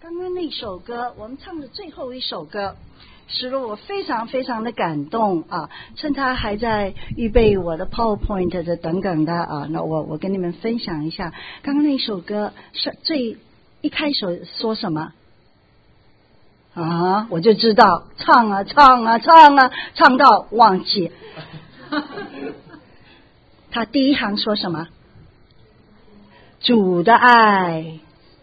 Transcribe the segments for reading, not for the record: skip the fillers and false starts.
刚刚那首歌，我们唱的最后一首歌，使得我非常非常的感动啊！趁他还在预备我的 PowerPoint 的等等的啊，那我跟你们分享一下，刚刚那首歌是最一开始说什么啊？我就知道，唱啊唱啊唱啊，唱到忘记。他第一行说什么？主的爱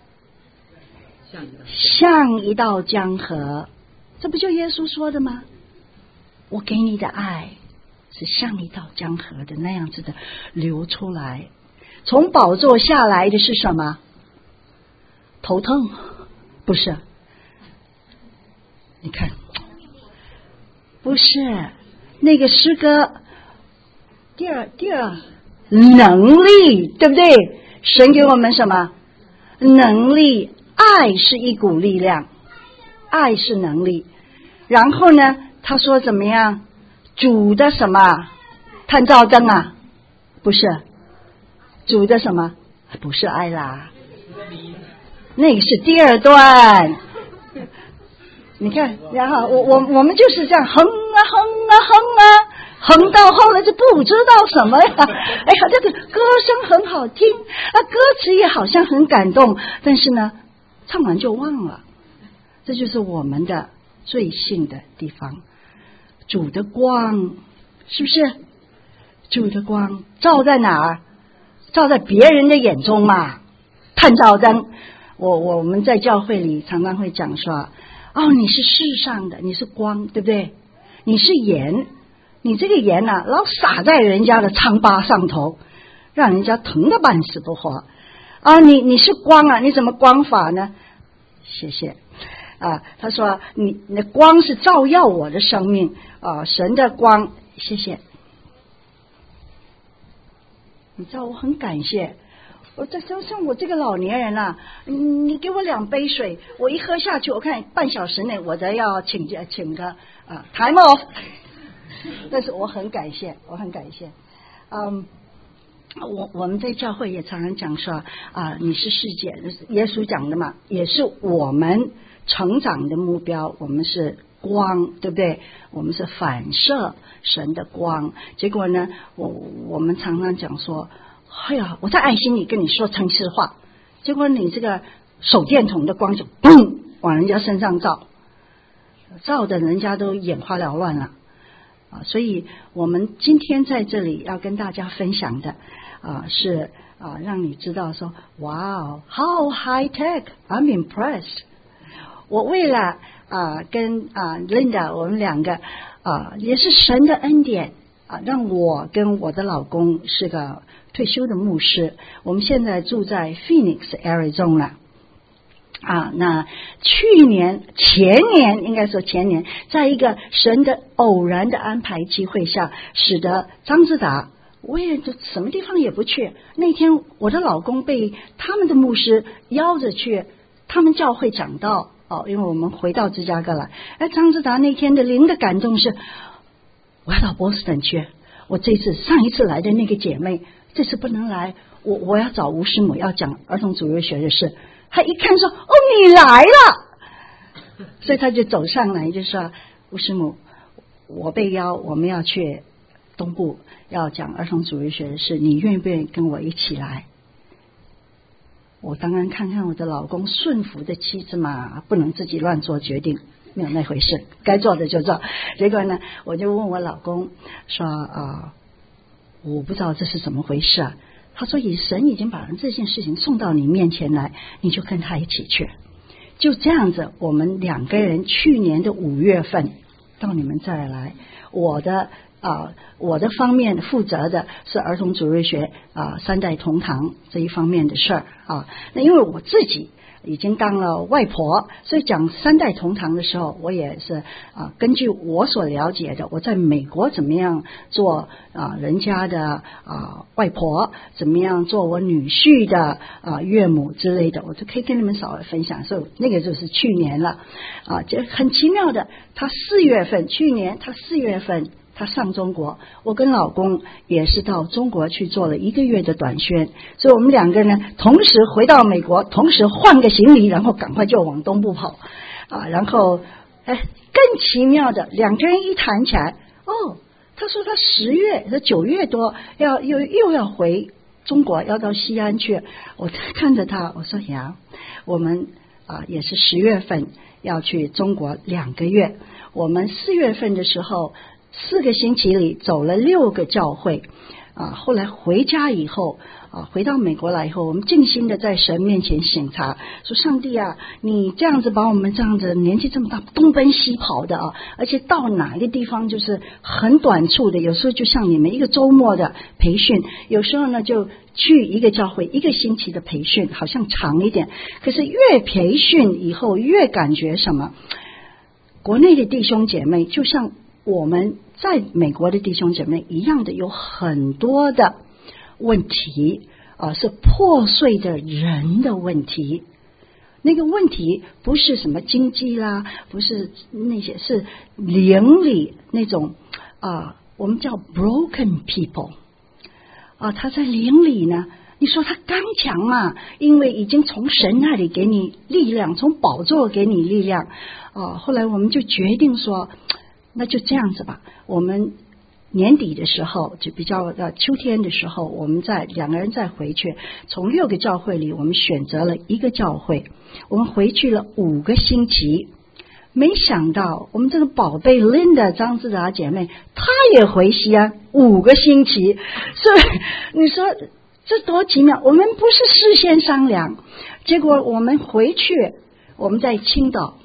像一道江河，这不就耶稣说的吗？我给你的爱是像一道江河的那样子的流出来。从宝座下来的是什么？头痛？不是。你看，不是那个诗歌第二能力，对不对？神给我们什么能力？爱是一股力量，爱是能力。然后呢，他说怎么样？主的什么？探照灯啊？不是。主的什么？不是爱啦，那个是第二段。你看，然后我们就是这样哼啊哼啊哼啊，哼到后来就不知道什么呀。哎呀，这个歌声很好听啊，歌词也好像很感动，但是呢，唱完就忘了。这就是我们的罪性的地方。主的光，是不是？主的光照在哪儿？照在别人的眼中嘛。探照灯，我们在教会里常常会讲说，哦，你是世上的，你是光，对不对？你是盐，你这个盐啊，老撒在人家的疮疤上头，让人家疼得半死不活啊！你是光啊，你怎么光法呢？谢谢啊，他说你的光是照耀我的生命啊，神的光，谢谢。你知道我很感谢。我像我这个老年人啊，你给我2杯水，我一喝下去，我看半小时内我都要请个time off。但是我很感谢，我很感谢。我们在教会也常常讲说啊，你是世界，耶稣讲的嘛，也是我们成长的目标，我们是光，对不对？我们是反射神的光。结果呢，我们常常讲说，哎呀，我在爱心里跟你说诚实话，结果你这个手电筒的光就嘣往人家身上照，照的人家都眼花缭乱了啊！所以我们今天在这里要跟大家分享的是让你知道说，哇 how high tech I'm impressed。 我为了跟Linda 我们两个也是神的恩典让我跟我的老公是个退休的牧师，我们现在住在 Phoenix Arizona 那前年应该说前年，在一个神的偶然的安排机会下，使得张志达我也什么地方也不去。那天我的老公被他们的牧师邀着去他们教会讲道因为我们回到芝加哥来。张志达那天的灵的感动是，我要到波士顿去，我上一次来的那个姐妹这次不能来，我要找吴师母要讲儿童主日学的事。他一看说，哦，你来了，所以他就走上来就说，吴师母，我被邀，我们要去东部要讲儿童主日学的事，你愿不愿意跟我一起来？我当然看看我的老公，顺服的妻子嘛，不能自己乱做决定，没有那回事，该做的就做。结果呢，我就问我老公说我不知道这是怎么回事啊。他说神已经把这件事情送到你面前来，你就跟他一起去。就这样子，我们2个人去年的5月份到你们这儿来。我的方面负责的是儿童主日学3代同堂这一方面的事儿那因为我自己已经当了外婆，所以讲3代同堂的时候，我也是根据我所了解的，我在美国怎么样做人家的外婆，怎么样做我女婿的岳母之类的，我都可以跟你们稍微分享。所以那个就是去年了就很奇妙的，去年他4月份他上中国，我跟老公也是到中国去做了1个月的短宣，所以我们2个人呢同时回到美国，同时换个行李，然后赶快就往东部跑然后更奇妙的，2个人一谈起来，他说他9月多又要回中国，要到西安去。我看着他，我说呀，我们也是10月份要去中国2个月，我们4月份的时候4个星期里走了6个教会后来回家以后回到美国来以后，我们静心的在神面前省察，说上帝啊，你这样子把我们这样子年纪这么大东奔西跑的而且到哪一个地方就是很短促的，有时候就像你们一个周末的培训，有时候呢就去一个教会1个星期的培训，好像长一点，可是越培训以后越感觉什么，国内的弟兄姐妹就像我们在美国的弟兄姐妹一样的，有很多的问题是破碎的人的问题。那个问题不是什么经济啦，不是那些，是灵里那种我们叫 broken people 他在灵里呢，你说他刚强嘛，因为已经从神那里给你力量，从宝座给你力量后来我们就决定说，那就这样子吧，我们年底的时候，就比较秋天的时候，我们2个人再回去，从6个教会里我们选择了1个教会，我们回去了5个星期，没想到我们这个宝贝 Linda 张志达姐妹她也回西安5个星期，所以你说这多奇妙，我们不是事先商量，结果我们回去，我们在青岛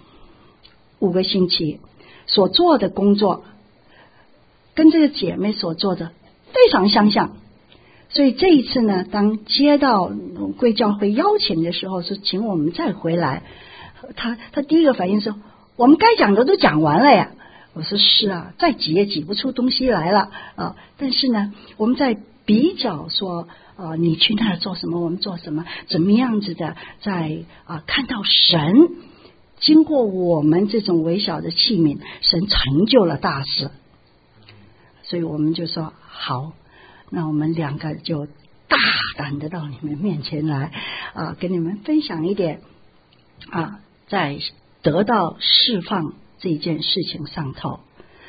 5个星期所做的工作跟这个姐妹所做的非常相像，所以这一次呢，当接到贵教会邀请的时候，是请我们再回来，他第一个反应是，我们该讲的都讲完了呀。我说是啊，再挤也挤不出东西来了但是呢，我们在比较说你去那儿做什么，我们做什么，怎么样子的，在看到神经过我们这种微小的器皿，神成就了大事。所以我们就说好，那我们2个就大胆的到你们面前来跟你们分享一点在得到释放这件事情上头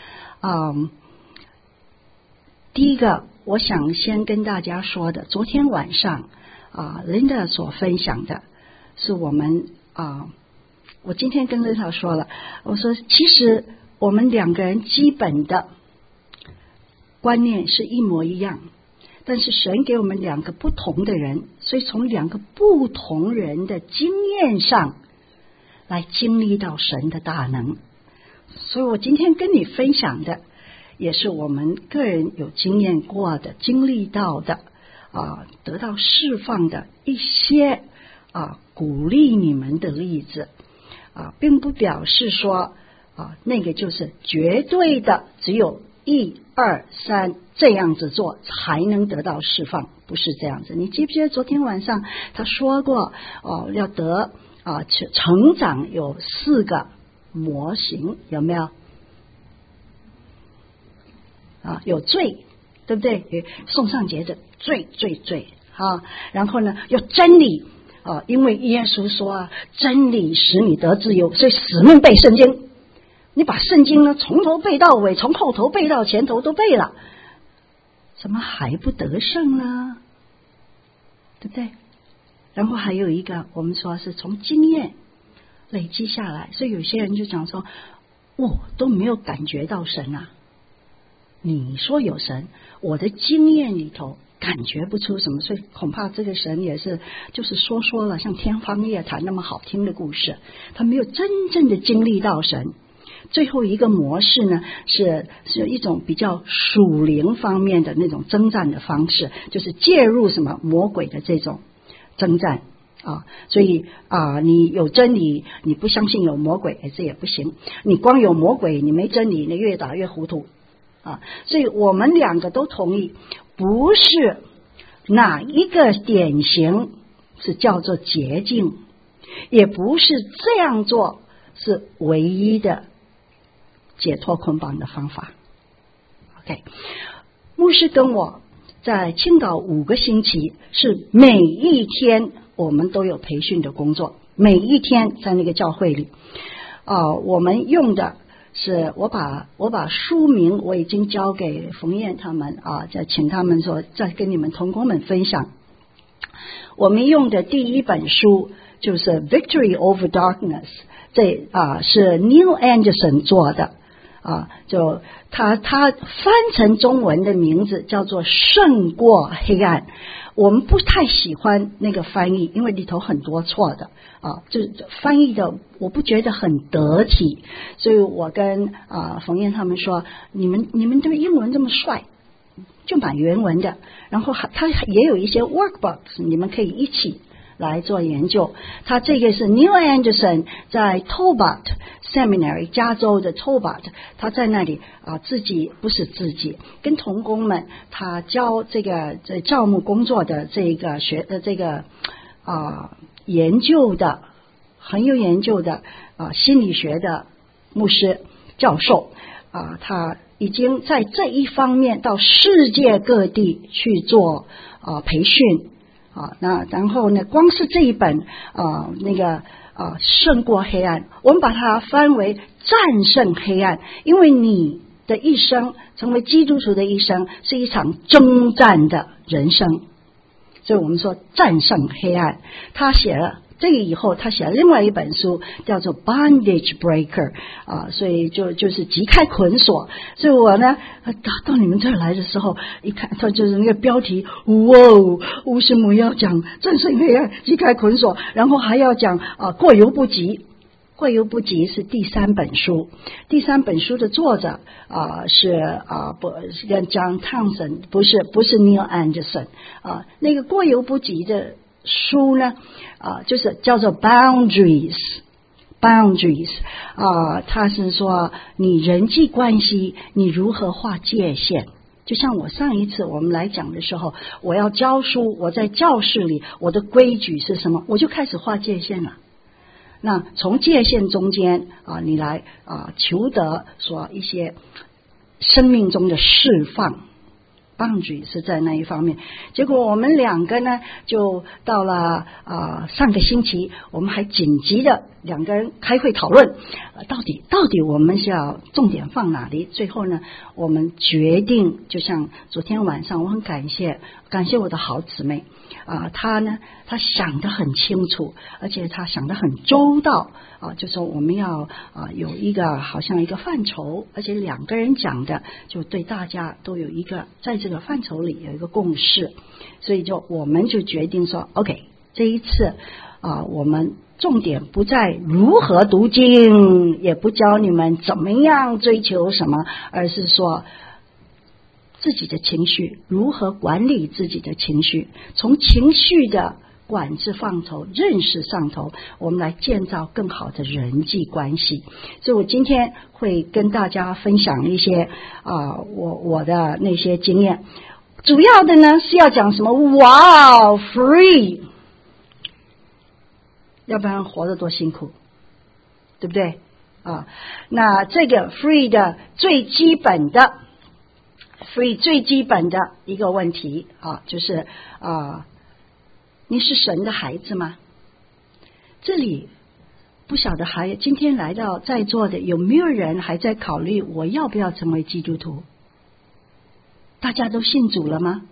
第一个我想先跟大家说的，昨天晚上Linda 所分享的是我们我今天跟Linda 说了，我说其实我们2个人基本的观念是一模一样，但是神给我们2个不同的人，所以从2个不同人的经验上来经历到神的大能。所以我今天跟你分享的也是我们个人有经验过的、经历到的得到释放的一些鼓励你们的例子并不表示说那个就是绝对的只有1、2、3这样子做才能得到释放，不是这样子。你记不记得昨天晚上他说过要得成长有4个模型，有没有有罪，对不对？送上节的罪然后呢有真理因为耶稣说真理使你得自由，所以死命背圣经。你把圣经呢从头背到尾，从后头背到前头都背了，怎么还不得胜呢？对不对？然后还有一个我们说是从经验累积下来，所以有些人就讲说我都没有感觉到神你说有神，我的经验里头感觉不出什么，所以恐怕这个神也是就是说了像天方夜谭那么好听的故事，他没有真正的经历到神。最后一个模式呢是一种比较属灵方面的那种征战的方式，就是介入什么魔鬼的这种征战所以你有真理你不相信有魔鬼这也不行，你光有魔鬼你没真理，你越打越糊涂所以我们2个都同意，不是哪一个典型是叫做捷径，也不是这样做是唯一的解脱捆绑的方法 OK， 牧师跟我在青岛5个星期，是每一天我们都有培训的工作，每一天在那个教会里我们用的是我把书名我已经交给冯燕他们再请他们说再跟你们同工们分享。我们用的第一本书就是 Victory Over Darkness， 这是 Neil Anderson 做的就他翻成中文的名字叫做胜过黑暗。我们不太喜欢那个翻译，因为里头很多错的就是翻译的我不觉得很得体，所以我跟冯燕他们说，你们这个英文这么帅，就买原文的，然后它也有一些 workbooks， 你们可以一起来做研究。他这个是 Neil Anderson 在 Tobat Seminary 加州的 Tobat， 他在那里不是自己跟同工们他教这个教牧工作的这个研究的很有研究的心理学的牧师教授他已经在这一方面到世界各地去做培训那然后呢，光是这一本胜过黑暗，我们把它翻为战胜黑暗，因为你的一生成为基督徒的一生是一场征战的人生，所以我们说战胜黑暗。他写了这个以后，他写了另外一本书叫做 Bondage Breaker 所以就是击开捆锁。所以我呢到你们这儿来的时候一看，他就是那个标题，吴师母要讲战胜黑暗击开捆锁，然后还要讲过犹不及。过犹不及是第3本书，第3本书的作者是John Townsend， 不是 Neil Anderson 那个过犹不及的书呢就是叫做 Boundaries 他是说你人际关系你如何划界限。就像我上一次我们来讲的时候，我要教书，我在教室里我的规矩是什么，我就开始划界限了。那从界限中间你来求得说一些生命中的释放，boundary 是在那一方面。结果我们2个呢就到了上个星期，我们还紧急的2个人开会讨论到底我们是要重点放哪里。最后呢我们决定，就像昨天晚上我很感谢我的好姊妹他想得很清楚，而且他想得很周到就说我们要有一个好像一个范畴，而且2个人讲的就对大家都有一个在这个范畴里有一个共识。所以我们就决定说 OK， 这一次我们重点不在如何读经，也不教你们怎么样追求什么，而是说自己的情绪如何管理自己的情绪，从情绪的管制范畴认识上头，我们来建造更好的人际关系。所以我今天会跟大家分享一些我的那些经验，主要的呢是要讲什么free， 要不然活得多辛苦，对不对那这个 free 的最基本的一个问题就是你是神的孩子吗？这里不晓得今天来到在座的有没有人还在考虑我要不要成为基督徒？大家都信主了吗？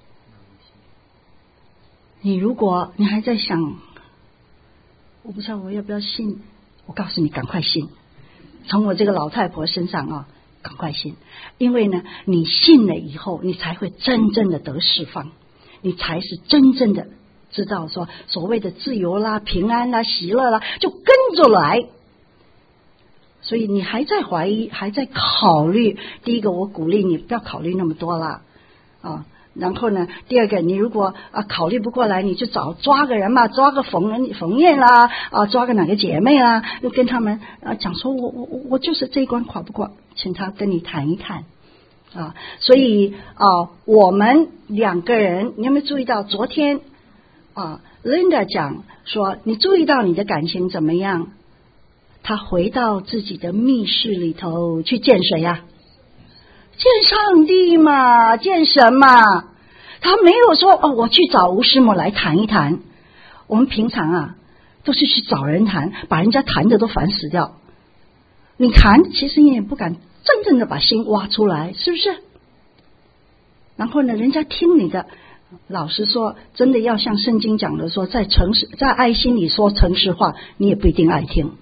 如果你还在想我不知道我要不要信，我告诉你赶快信，从我这个老太婆身上赶快信。因为呢你信了以后，你才会真正的得释放，你才是真正的知道说所谓的自由啦、平安啦、喜乐啦就跟着来。所以你还在怀疑，还在考虑，第一个我鼓励你不要考虑那么多啦然后呢第二个，你如果考虑不过来，你就抓个人嘛，抓个冯燕啦抓个哪个姐妹啦，就跟他们讲说我就是这一关跨不过，请他跟你谈一谈所以我们2个人，你有没有注意到昨天Linda 讲说你注意到你的感情怎么样？他回到自己的密室里头去见谁呀？ 见上帝嘛，见神嘛。他没有说我去找吴师母来谈一谈。我们平常都是去找人谈，把人家谈的都烦死掉。你谈，其实你也不敢真正的把心挖出来，是不是？然后呢，人家听你的，老实说，真的要像圣经讲的说，在爱心里说诚实话，你也不一定爱听。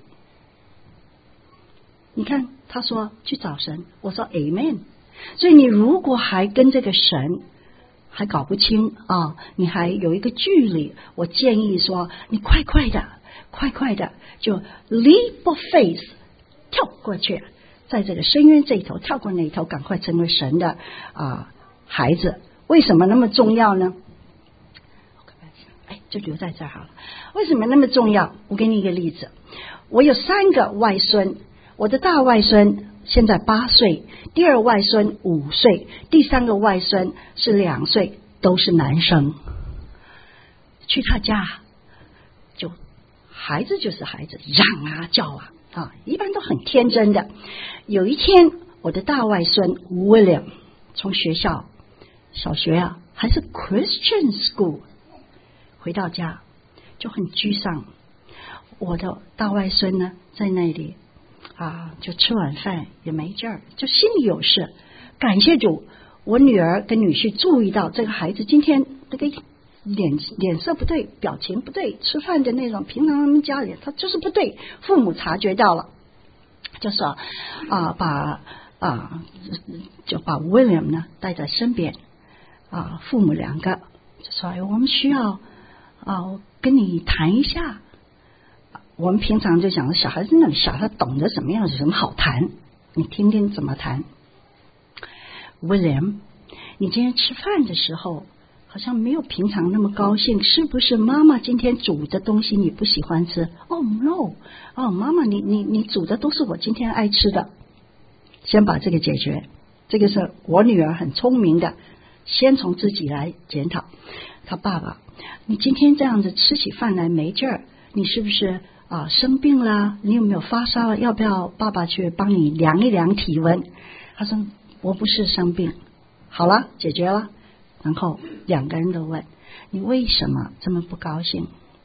你看他说去找神，我说 Amen。 所以你如果还跟这个神还搞不清你还有一个距离，我建议说你快快的就 leap of faith 跳过去，在这个深渊这一头跳过那一头，赶快成为神的孩子。为什么那么重要呢？就留在这儿好了。为什么那么重要？我给你一个例子。我有3个外孙，我的大外孙现在8岁，第2外孙5岁，第3个外孙是2岁，都是男生。去他家，就孩子就是孩子，嚷叫一般都很天真的。有一天，我的大外孙 William 从学校小学还是 Christian School 回到家，就很沮丧。我的大外孙呢，在那里就吃晚饭也没劲儿，就心里有事。感谢主，我女儿跟女婿注意到这个孩子今天那个脸色不对，表情不对，吃饭的那种平常他们家里他就是不对，父母察觉到了，就说就把 William 呢带在身边父母2个就说我们需要我跟你谈一下。我们平常就讲小孩子那么小，他懂得什么样有什么好谈，你听听怎么谈。 William， 你今天吃饭的时候好像没有平常那么高兴，是不是妈妈今天煮的东西你不喜欢吃？No， 妈妈你煮的都是我今天爱吃的。先把这个解决，这个是我女儿很聪明的，先从自己来检讨。他爸爸，你今天这样子吃起饭来没劲儿，你是不是生病啦？你有没有发烧？要不要爸爸去帮你量一量体温？他说我不是生病。好了，解决了。然后2个人都问你为什么这么不高兴？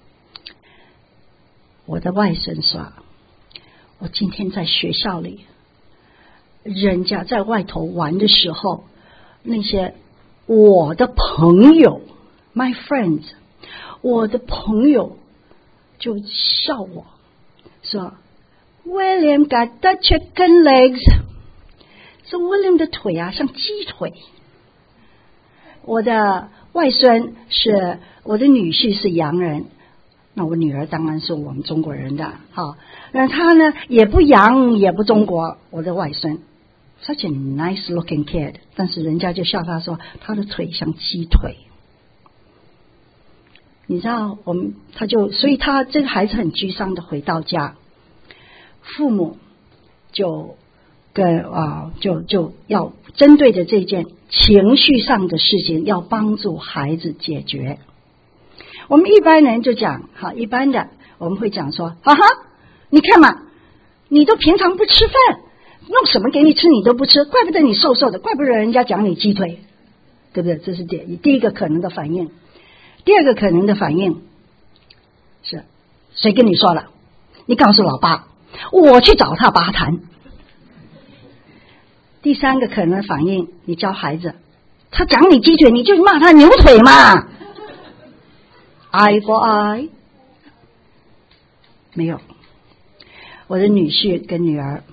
我的外甥说，我今天在学校里，人家在外头玩的时候，那些我的朋友 my friends， 我的朋友就笑我说 William got the chicken legs， 说 William 的腿像鸡腿。我的外孙是我的女婿是洋人，那我女儿当然是我们中国人的那他呢也不洋也不中国。我的外孙 such a nice looking kid， 但是人家就笑他说他的腿像鸡腿。你知道所以他这个孩子很沮丧的回到家，父母就要针对的这件情绪上的事情要帮助孩子解决。我们一般人就讲一般的我们会讲说你看嘛，你都平常不吃饭，弄什么给你吃你都不吃，怪不得你瘦瘦的，怪不得人家讲你鸡腿，对不对？这是第一个可能的反应。第2个可能的反应是谁跟你说了？你告诉老爸，我去找他爸谈。第3个可能的反应，你教孩子，他讲你鸡腿，你就骂他牛腿嘛。爱不爱？没有。我的女婿跟女儿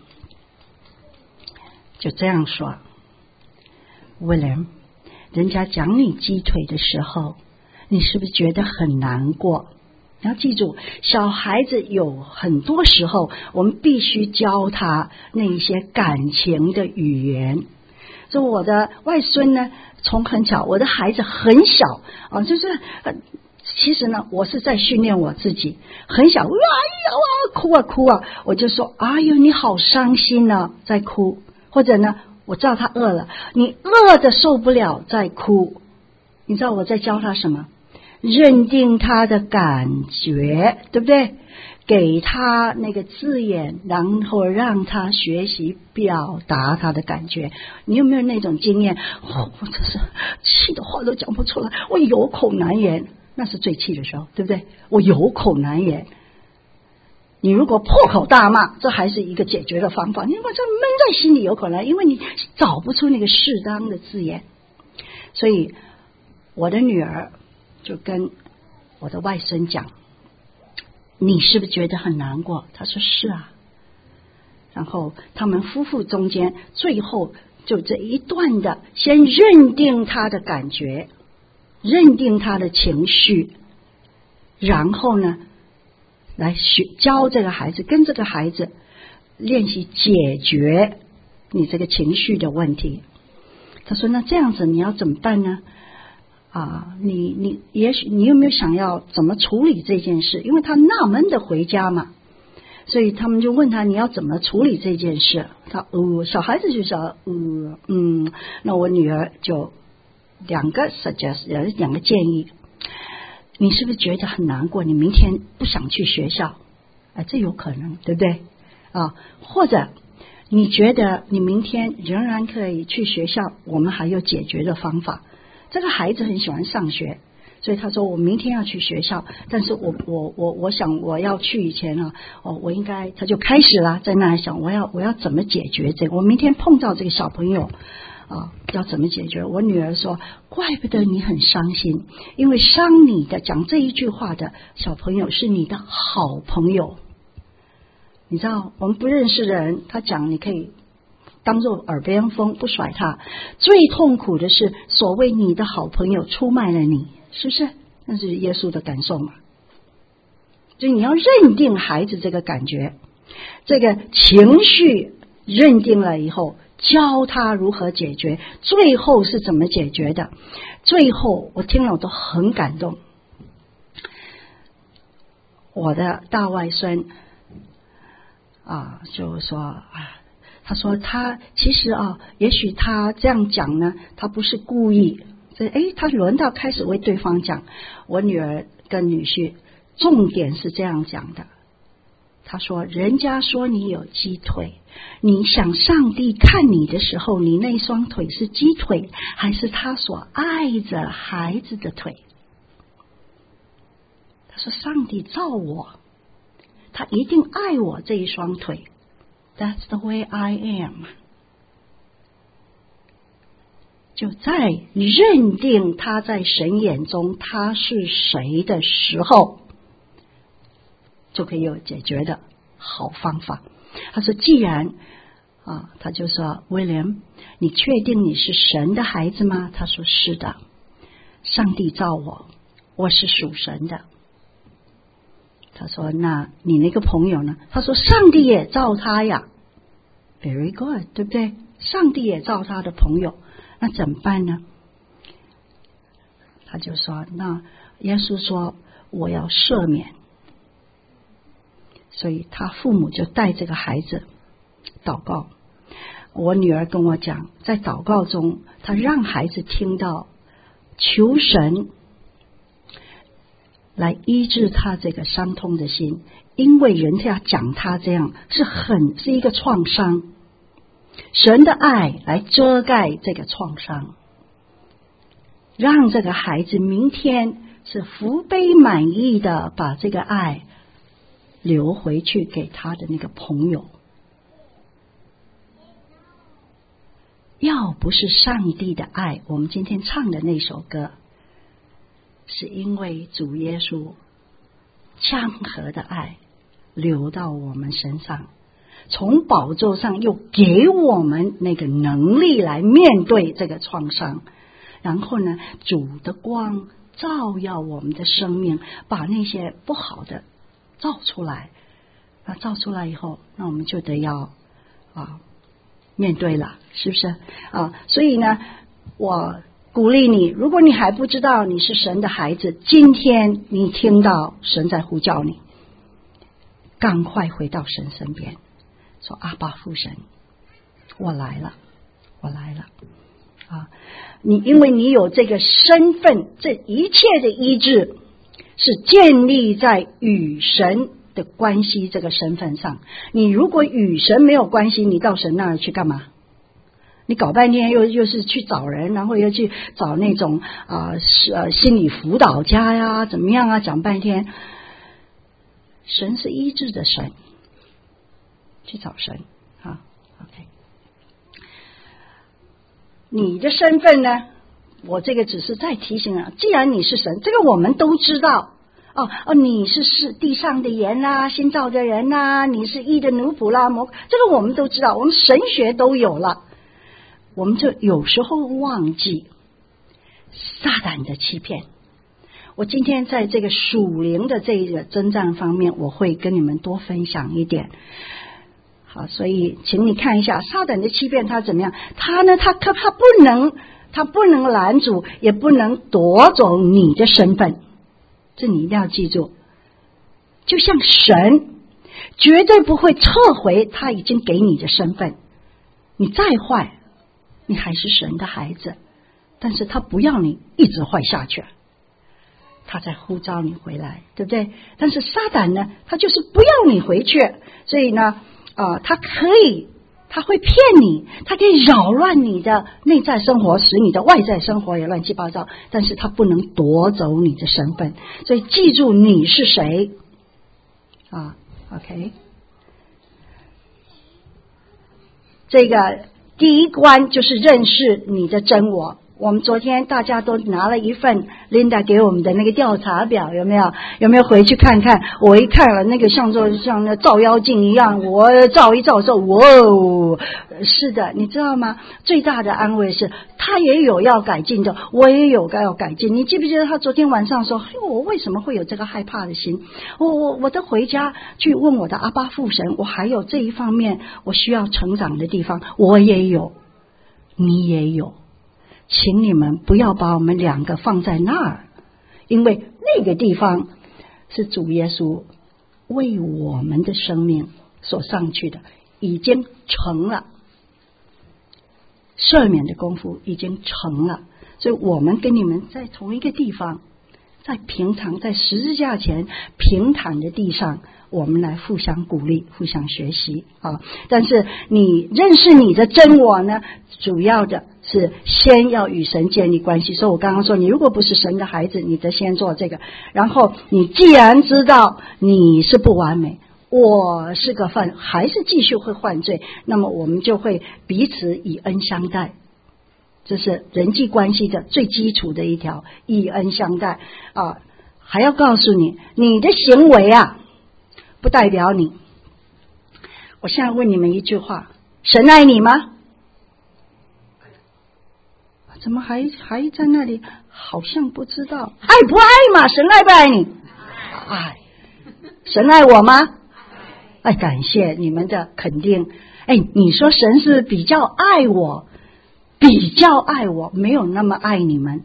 就这样说 William， 人家讲你鸡腿的时候，你是不是觉得很难过？你要记住，小孩子有很多时候我们必须教他那一些感情的语言。所以我的外孙呢，从很小，我的孩子很小就是其实呢我是在训练我自己。很小哭我就说哎呦你好伤心在哭。或者呢我知道他饿了，你饿的受不了再哭。你知道我在教他什么？ 认定他的感觉，对不对？给他那个字眼，然后让他学习表达他的感觉。你有没有那种经验？我真是气的话都讲不出来，我有口难言。那是最气的时候，对不对？我有口难言。你如果破口大骂，这还是一个解决的方法。你把这闷在心里有口难，因为你找不出那个适当的字眼。所以我的女儿就跟我的外孙讲，你是不是觉得很难过？他说是啊。然后他们夫妇中间最后就这一段的先认定他的感觉，认定他的情绪，然后呢来教这个孩子，跟这个孩子练习解决你这个情绪的问题。他说那这样子你要怎么办呢？你也许你有没有想要怎么处理这件事？因为他纳闷的回家嘛，所以他们就问他你要怎么处理这件事？他小孩子就说那我女儿就两个建议。你是不是觉得很难过？你明天不想去学校？这有可能，对不对？或者你觉得你明天仍然可以去学校，我们还有解决的方法。这个孩子很喜欢上学，所以他说我明天要去学校，但是我想我要去以前呢，我应该，他就开始了在那里想我要怎么解决这个，我明天碰到这个小朋友要怎么解决？我女儿说，怪不得你很伤心，因为伤你的讲这一句话的小朋友是你的好朋友。你知道我们不认识的人，他讲你可以当作耳边风，不甩他。最痛苦的是所谓你的好朋友出卖了你，是不是？那是耶稣的感受嘛。所以你要认定孩子这个感觉，这个情绪认定了以后，教他如何解决，最后是怎么解决的。最后我听了我都很感动。我的大外孙就说他说他其实也许他这样讲呢，他不是故意。他轮到开始为对方讲。我女儿跟女婿重点是这样讲的，他说人家说你有鸡腿，你想上帝看你的时候，你那双腿是鸡腿还是他所爱着孩子的腿？他说上帝造我，他一定爱我这一双腿。 That's the way I am。 就在认定他在神眼中他是谁的时候，就可以有解决的好方法。他说既然他就说威廉，你确定你是神的孩子吗？他说是的，上帝造我，我是属神的。他说那你那个朋友呢？他说上帝也造他呀。 Very good， 对不对？上帝也造他的朋友，那怎么办呢？他就说那耶稣说我要赦免，所以他父母就带这个孩子祷告。我女儿跟我讲，在祷告中他让孩子听到求神来医治他这个伤痛的心，因为人家讲他这样是一个创伤，神的爱来遮盖这个创伤，让这个孩子明天是福杯满溢的把这个爱留回去给他的那个朋友。要不是上帝的爱，我们今天唱的那首歌，是因为主耶稣江河的爱流到我们身上，从宝座上又给我们那个能力来面对这个创伤，然后呢，主的光照耀我们的生命，把那些不好的照出来。照出来以后，那我们就得要面对了，是不是所以呢，我鼓励你，如果你还不知道你是神的孩子，今天你听到神在呼叫你，赶快回到神身边，说阿爸父神，我来了，我来了。 啊。因为你有这个身份，这一切的医治是建立在与神的关系这个身份上。你如果与神没有关系，你到神那儿去干嘛？你搞半天又是去找人，然后又去找那种心理辅导家呀，怎么样啊？讲半天，神是医治的神，去找神啊。OK， 你的身份呢？我这个只是再提醒了，既然你是神，这个我们都知道。你是地上的盐啦，新造的人啦，你是义的奴仆啦，这个我们都知道，我们神学都有了。我们就有时候忘记撒旦的欺骗。我今天在这个属灵的这个征战方面，我会跟你们多分享一点。好，所以请你看一下撒旦的欺骗他怎么样。他呢，他不能拦阻，也不能夺走你的身份，这你一定要记住。就像神绝对不会撤回他已经给你的身份，你再坏你还是神的孩子，但是他不要你一直坏下去，他在呼召你回来，对不对？但是撒旦呢，他就是不要你回去，所以呢他会骗你，他可以扰乱你的内在生活，使你的外在生活也乱七八糟，但是他不能夺走你的身份。所以记住你是谁啊 OK， 这个第一关就是认识你的真我。我们昨天大家都拿了一份 Linda 给我们的那个调查表，有没有回去看看？我一看了那个像那照妖镜一样，我照一照说，哇哦，是的，你知道吗？最大的安慰是他也有要改进的，我也有要改进。你记不记得他昨天晚上说，我为什么会有这个害怕的心？我都回家去问我的阿爸父神，我还有这一方面我需要成长的地方，我也有，你也有。请你们不要把我们两个放在那儿，因为那个地方是主耶稣为我们的生命所上去的，已经成了，赦免的功夫已经成了。所以我们跟你们在同一个地方，在平常在十字架前平坦的地上，我们来互相鼓励，互相学习啊。但是你认识你的真我呢，主要的是先要与神建立关系。所以我刚刚说，你如果不是神的孩子，你得先做这个。然后你既然知道你是不完美，我是个还是继续会犯罪，那么我们就会彼此以恩相待。这是人际关系的最基础的一条，以恩相待啊。还要告诉你，你的行为啊，不代表你。我现在问你们一句话：神爱你吗？怎么还在那里？好像不知道，爱不爱嘛？神爱不爱你？爱。神爱我吗？爱。感谢你们的肯定。你说神是比较爱我，没有那么爱你们。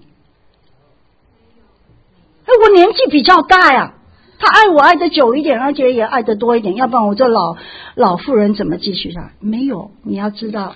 我年纪比较大呀，他爱我爱得久一点，而且也爱得多一点，要不然我这老妇人怎么继续下？没有，你要知道，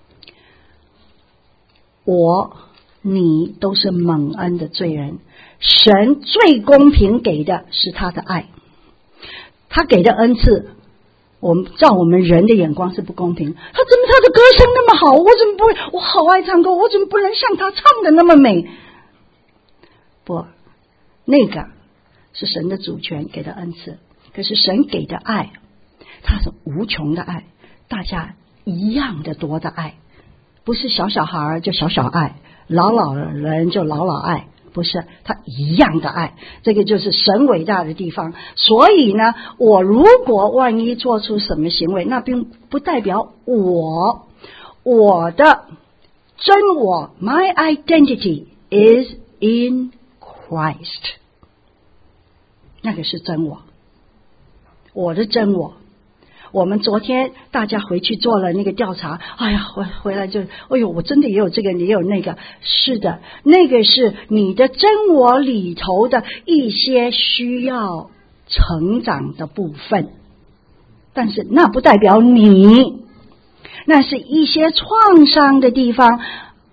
你都是蒙恩的罪人，神最公平给的是他的爱，他给的恩赐，照我们人的眼光是不公平。他的歌声那么好，我怎么不会？我好爱唱歌，我怎么不能像他唱的那么美？不，那个是神的主权给的恩赐，可是神给的爱，他是无穷的爱，大家一样的多的爱，不是小孩就小爱，老人就老爱，不是，他一样的爱。这个就是神伟大的地方。所以呢，我如果万一做出什么行为，那并不代表我的真我 my identity is in Christ， 那个是真我的真我。我们昨天大家回去做了那个调查，回来就我真的也有这个也有那个。是的，那个是你的真我里头的一些需要成长的部分，但是那不代表你，那是一些创伤的地方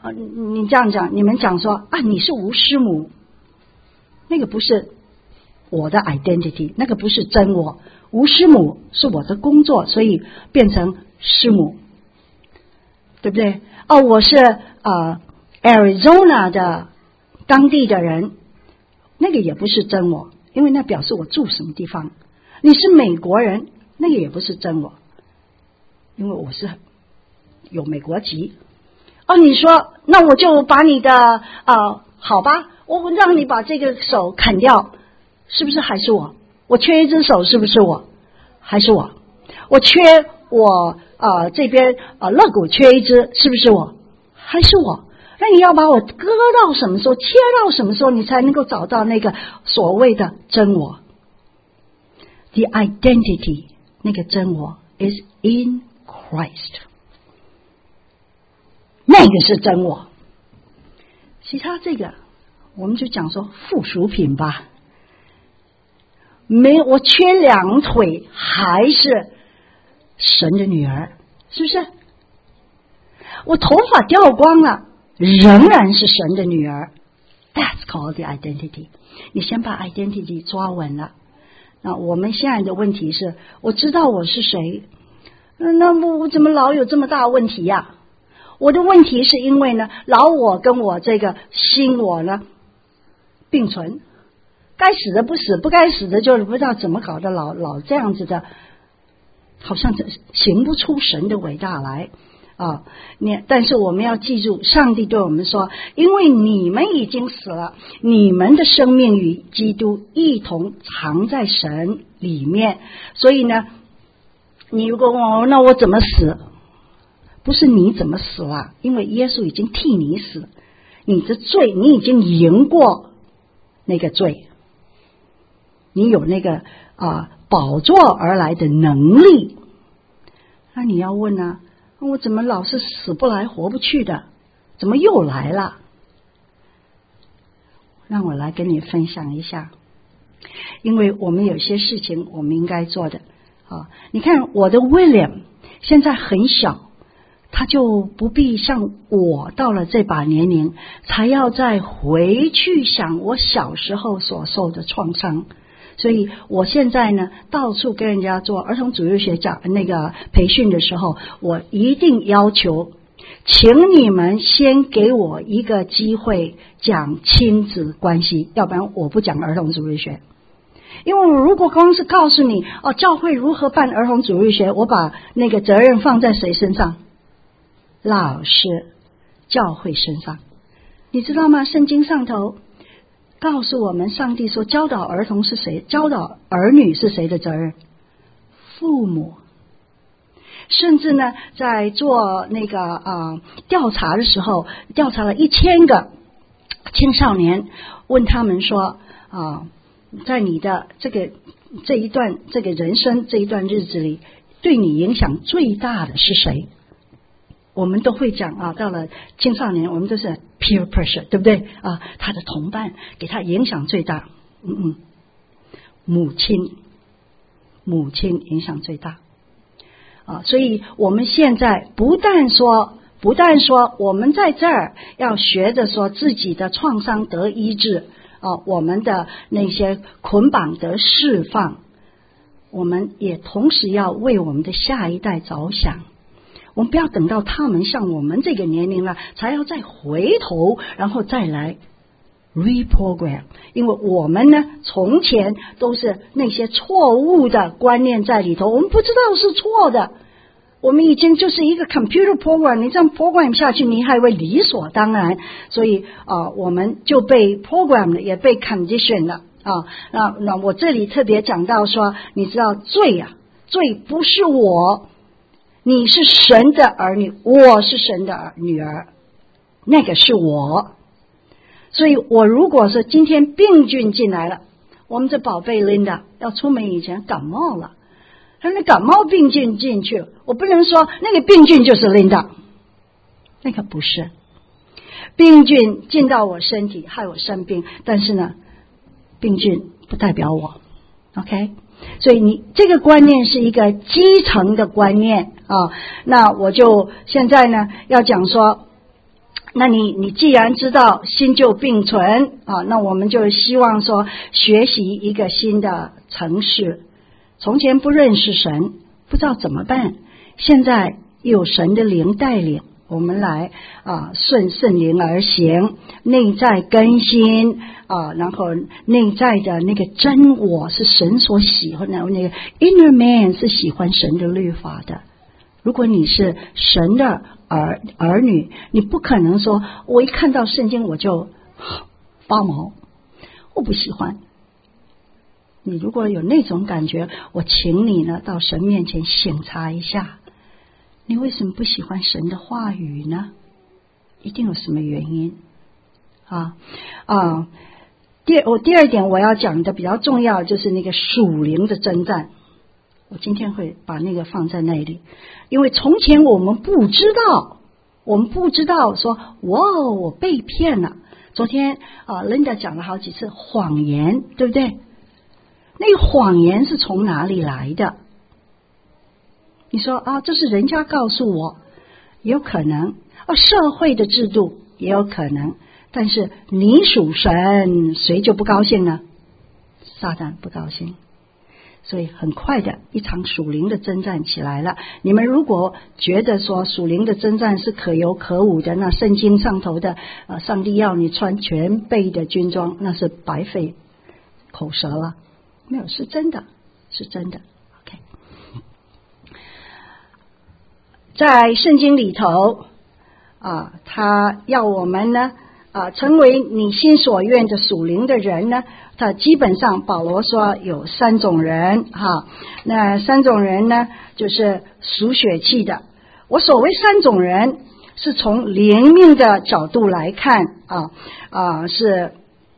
你这样讲，你们讲说啊，你是吴师母，那个不是我的 identity， 那个不是真我。吴师母是我的工作，所以变成师母，对不对？我是Arizona 的当地的人，那个也不是真我，因为那表示我住什么地方。你是美国人，那个也不是真我，因为我是有美国籍。你说那我就把你的好吧，我让你把这个手砍掉，是不是还是我？我缺一只手，是不是我？还是我？我缺这边肋骨缺一只，是不是我？还是我？那你要把我割到什么时候，切到什么时候，你才能够找到那个所谓的真我？ The identity， 那个真我 is in Christ， 那个是真我。其他这个我们就讲说附属品吧。我缺两腿还是神的女儿，是不是？我头发掉光了仍然是神的女儿。 That's called the identity。 你先把 identity 抓稳了。那我们现在的问题是，我知道我是谁，那我怎么老有这么大问题呀？我的问题是因为呢，老我跟我这个新我呢并存，该死的不死，不该死的就不知道怎么搞的，老这样子的，好像行不出神的伟大来但是我们要记住，上帝对我们说，因为你们已经死了，你们的生命与基督一同藏在神里面，所以呢，你如果问我那我怎么死，不是你怎么死了，因为耶稣已经替你死，你的罪你已经赢过那个罪，你有那个宝座而来的能力。那你要问呢，我怎么老是死不来活不去的，怎么又来了？让我来跟你分享一下，因为我们有些事情我们应该做的你看我的 William 现在很小，他就不必像我到了这把年龄才要再回去想我小时候所受的创伤，所以我现在呢到处跟人家做儿童主日学讲那个培训的时候，我一定要求请你们先给我一个机会讲亲子关系，要不然我不讲儿童主日学。因为我如果光是告诉你教会如何办儿童主日学，我把那个责任放在谁身上？老师教会身上。你知道吗？圣经上头告诉我们，上帝说教导儿童是谁，教导儿女是谁的责任？父母。甚至呢在做那个调查的时候，调查了1000个青少年，问他们说在你的这一段这个人生这一段日子里，对你影响最大的是谁？我们都会讲到了青少年我们都是 peer pressure， 对不对他的同伴给他影响最大。母亲影响最大所以我们现在不但说我们在这儿要学着说自己的创伤得医治我们的那些捆绑得释放，我们也同时要为我们的下一代着想。我们不要等到他们像我们这个年龄了才要再回头然后再来 reprogram， 因为我们呢从前都是那些错误的观念在里头，我们不知道是错的，我们已经就是一个 computer program， 你这样 program 下去你还会理所当然，所以我们就被 program 了，也被 condition 了那我这里特别讲到说，你知道罪罪不是我，你是神的儿女，我是神的女儿，那个是我。所以我如果是今天病菌进来了，我们这宝贝 Linda 要出门以前感冒了，他那感冒病菌进去，我不能说那个病菌就是 Linda， 那个不是。病菌进到我身体害我生病，但是呢病菌不代表我 OK， 所以你这个观念是一个基层的观念那我就现在呢要讲说那你既然知道新旧并存啊，那我们就希望说学习一个新的程式。从前不认识神，不知道怎么办，现在有神的灵带领我们来顺圣灵而行，内在更新然后内在的那个真我是神所喜欢的，那个 inner man 是喜欢神的律法的。如果你是神的儿女，你不可能说我一看到圣经我就发毛，我不喜欢。你如果有那种感觉，我请你呢到神面前省察一下，你为什么不喜欢神的话语呢？一定有什么原因第二点我要讲的比较重要，就是那个属灵的征战。我今天会把那个放在那里，因为从前我们不知道说我被骗了。昨天Linda 讲了好几次谎言，对不对？那个谎言是从哪里来的？你说这是人家告诉我，也有可能社会的制度也有可能，但是你属神，谁就不高兴呢？撒旦不高兴。所以很快的一场属灵的征战起来了。你们如果觉得说属灵的征战是可有可无的，那圣经上头的上帝要你穿全备的军装，那是白费口舌了。没有，是真的。OK， 在圣经里头他要我们呢成为你心所愿的属灵的人呢，他基本上保罗说有3种人那3种人呢，就是属血气的。我所谓3种人是从灵命的角度来看是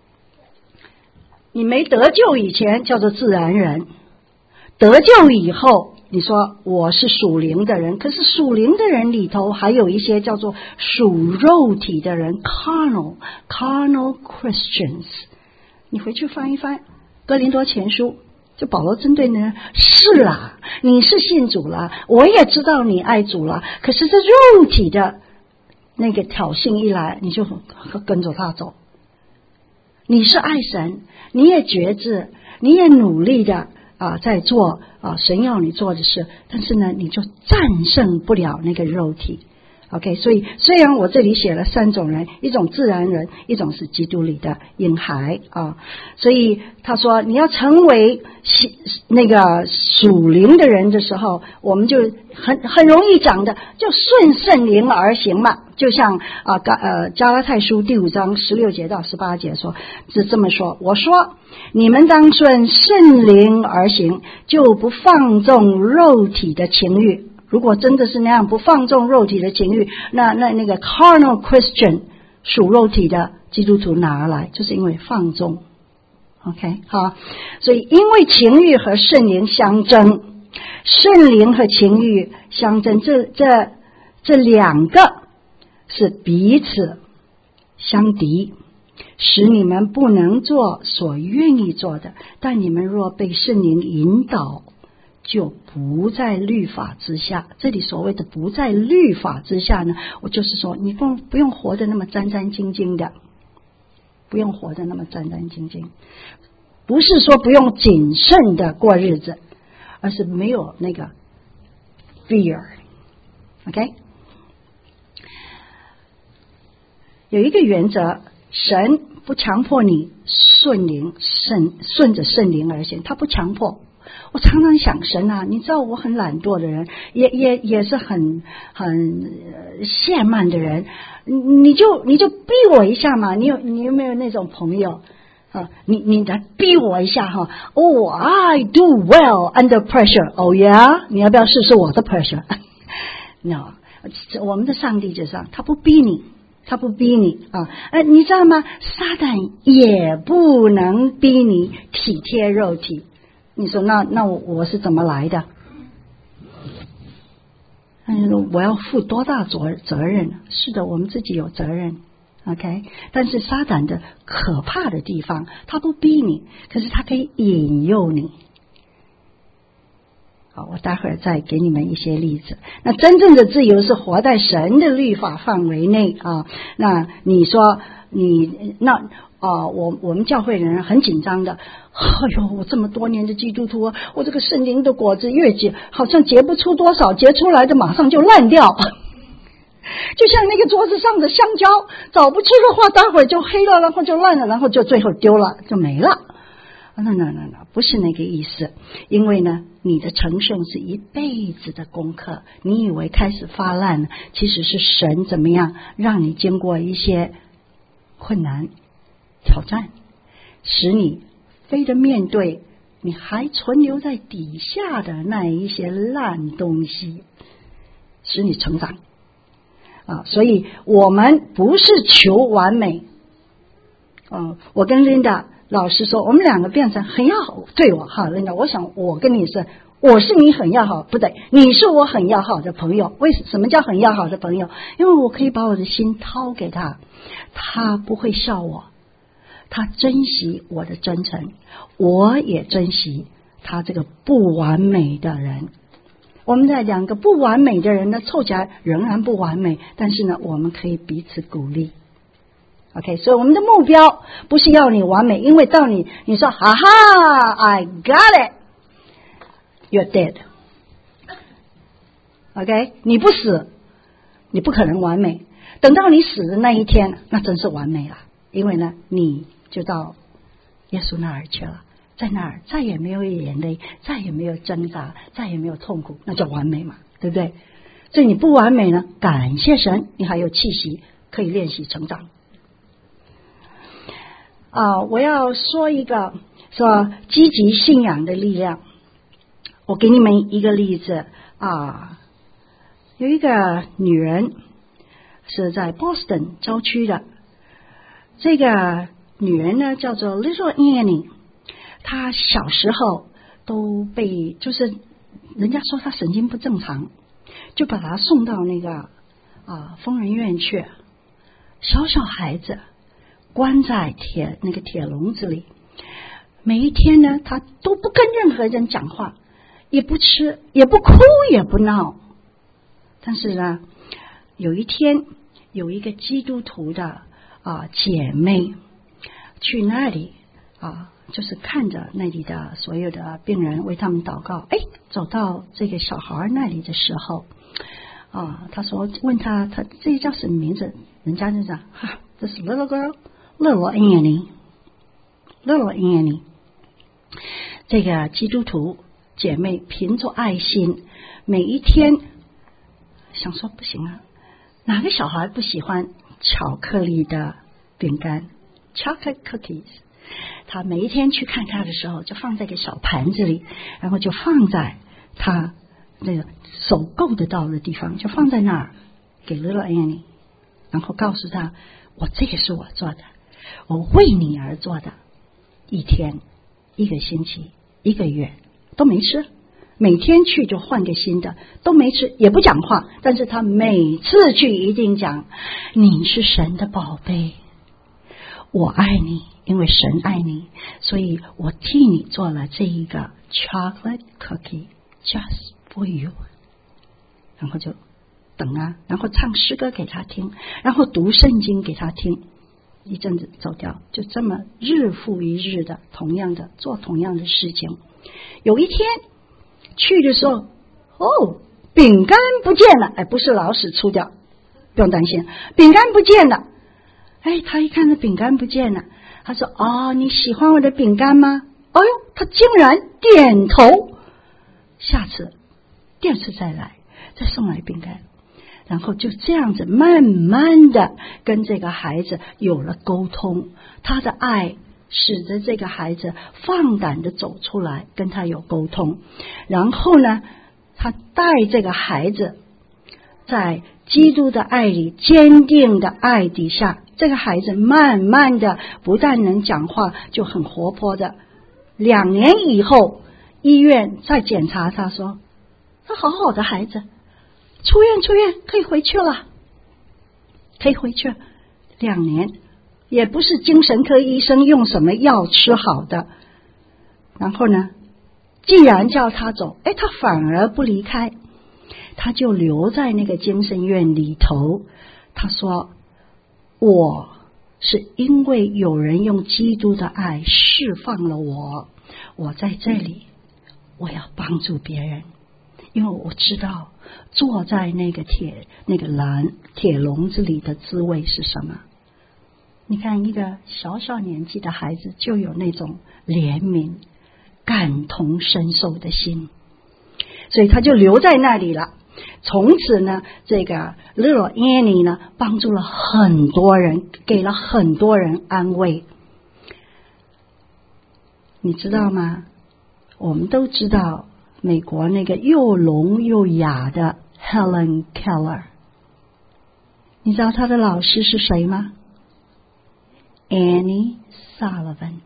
你没得救以前叫做自然人，得救以后你说我是属灵的人，可是属灵的人里头还有一些叫做属肉体的人 carnal Christians。 你回去翻一翻哥林多前书，就保罗针对呢，是啦，你是信主了，我也知道你爱主了，可是这肉体的那个挑衅一来，你就跟着他走。你是爱神，你也觉知，你也努力的在做神要你做的事，但是呢你就战胜不了那个肉体。 OK， 所以虽然我这里写了3种人，一种自然人，一种是基督里的婴孩所以他说你要成为那个属灵的人的时候，我们就很容易讲的就顺圣灵而行嘛，就像加拉太书第5章16节到18节说是这么说，我说你们当顺圣灵而行，就不放纵肉体的情欲。如果真的是那样不放纵肉体的情欲，那个 carnal Christian 属肉体的基督徒哪而来？就是因为放纵。 OK 好，所以因为情欲和圣灵相争，圣灵和情欲相争，这2个是彼此相敌，使你们不能做所愿意做的。但你们若被圣灵引导，就不在律法之下。这里所谓的不在律法之下呢，我就是说你不用活得那么战战兢兢的，不用活得那么战战兢兢，不是说不用谨慎的过日子，而是没有那个 fear。 OK， 有一个原则，神不强迫你顺着圣灵而行，他不强迫。我常常想神你知道我很懒惰的人，也是很懈慢的人，你就逼我一下嘛。你有没有那种朋友你来逼我一下I do well under pressure。 Oh yeah， 你要不要试试我的 pressure？ No， 我们的上帝就是他不逼你，你知道吗？撒旦也不能逼你体贴肉体。你说那我是怎么来的？我要负多大责任？是的，我们自己有责任。 OK， 但是撒旦的可怕的地方，他不逼你，可是他可以引诱你。 好，我待会儿再给你们一些例子。那真正的自由是活在神的律法范围内啊。那你说我们教会人很紧张的，哎呦，我这么多年的基督徒，我这个圣灵的果子越结，好像结不出多少，结出来的马上就烂掉。就像那个桌子上的香蕉，找不吃的话，待会儿就黑了，然后就烂了，然后就最后丢了，就没了。那不是那个意思。因为呢，你的成圣是一辈子的功课。你以为开始发烂，其实是神怎么样让你经过一些困难挑战，使你非得面对你还存留在底下的那一些烂东西，使你成长啊。所以我们不是求完美。我跟 Linda 老师说，我们两个变成很要好对我哈 Linda， 我想我跟你是，我是你很要好，不对，你是我很要好的朋友。为什么叫很要好的朋友？因为我可以把我的心掏给他，他不会笑我，他珍惜我的真诚，我也珍惜他这个不完美的人。我们的两个不完美的人呢，凑起来仍然不完美，但是呢，我们可以彼此鼓励。OK， 所以我们的目标不是要你完美，因为到你说哈哈 I got it you're dead。 OK， 你不死你不可能完美，等到你死的那一天，那真是完美了。因为呢，你就到耶稣那儿去了，在那儿再也没有眼泪，再也没有挣扎，再也没有痛苦，那叫完美嘛，对不对？所以你不完美呢，感谢神，你还有气息可以练习成长。我要说一个说积极信仰的力量。我给你们一个例子有一个女人是在 Boston 郊区的，这个女人呢叫做 Little Annie。 她小时候都被就是人家说她神经不正常，就把她送到那个疯人院去。小孩子关在那个铁笼子里，每一天呢，他都不跟任何人讲话，也不吃，也不哭，也不闹。但是呢，有一天有一个基督徒的姐妹去那里就是看着那里的所有的病人，为他们祷告。走到这个小孩那里的时候他说问他这叫什么名字，人家就讲这是 little girl Little Annie。 这个基督徒姐妹凭着爱心，每一天想说不行啊，哪个小孩不喜欢巧克力的饼干 chocolate cookies？ 他每一天去看他的时候，就放在一个小盘子里，然后就放在他那个手够得到的地方，就放在那儿给 Little Annie， 然后告诉他，我这个是我做的，我为你而做的。一天、一个星期、一个月都没吃，每天去就换个新的，都没吃，也不讲话，但是他每次去一定讲，你是神的宝贝，我爱你，因为神爱你，所以我替你做了这一个 chocolate cookie just for you。 然后就等然后唱诗歌给他听，然后读圣经给他听，一阵子走掉，就这么日复一日的同样的做同样的事情。有一天去的时候，饼干不见了，不是老鼠出掉，不用担心，饼干不见了。他一看这饼干不见了，他说你喜欢我的饼干吗？他竟然点头，下次第二次再来再送来饼干。然后就这样子慢慢的跟这个孩子有了沟通，他的爱使得这个孩子放胆的走出来跟他有沟通。然后呢，他带这个孩子在基督的爱里，坚定的爱底下，这个孩子慢慢的不但能讲话，就很活泼的。2年以后医院再检查，他说他好好的孩子，出院可以回去了，可以回去。2年也不是精神科医生用什么药吃好的。然后呢， 既然叫他走，他反而不离开，他就留在那个精神院里头。他说，我是因为有人用基督的爱释放了我，我在这里，我要帮助别人，因为我知道坐在那个铁笼子里的滋味是什么。你看一个小小年纪的孩子就有那种怜悯感同身受的心，所以他就留在那里了。从此呢，这个 Little Annie 呢，帮助了很多人，给了很多人安慰。你知道吗？我们都知道美国那个又聋又哑的 Helen Keller， 你知道他的老师是谁吗？ Annie Sullivan。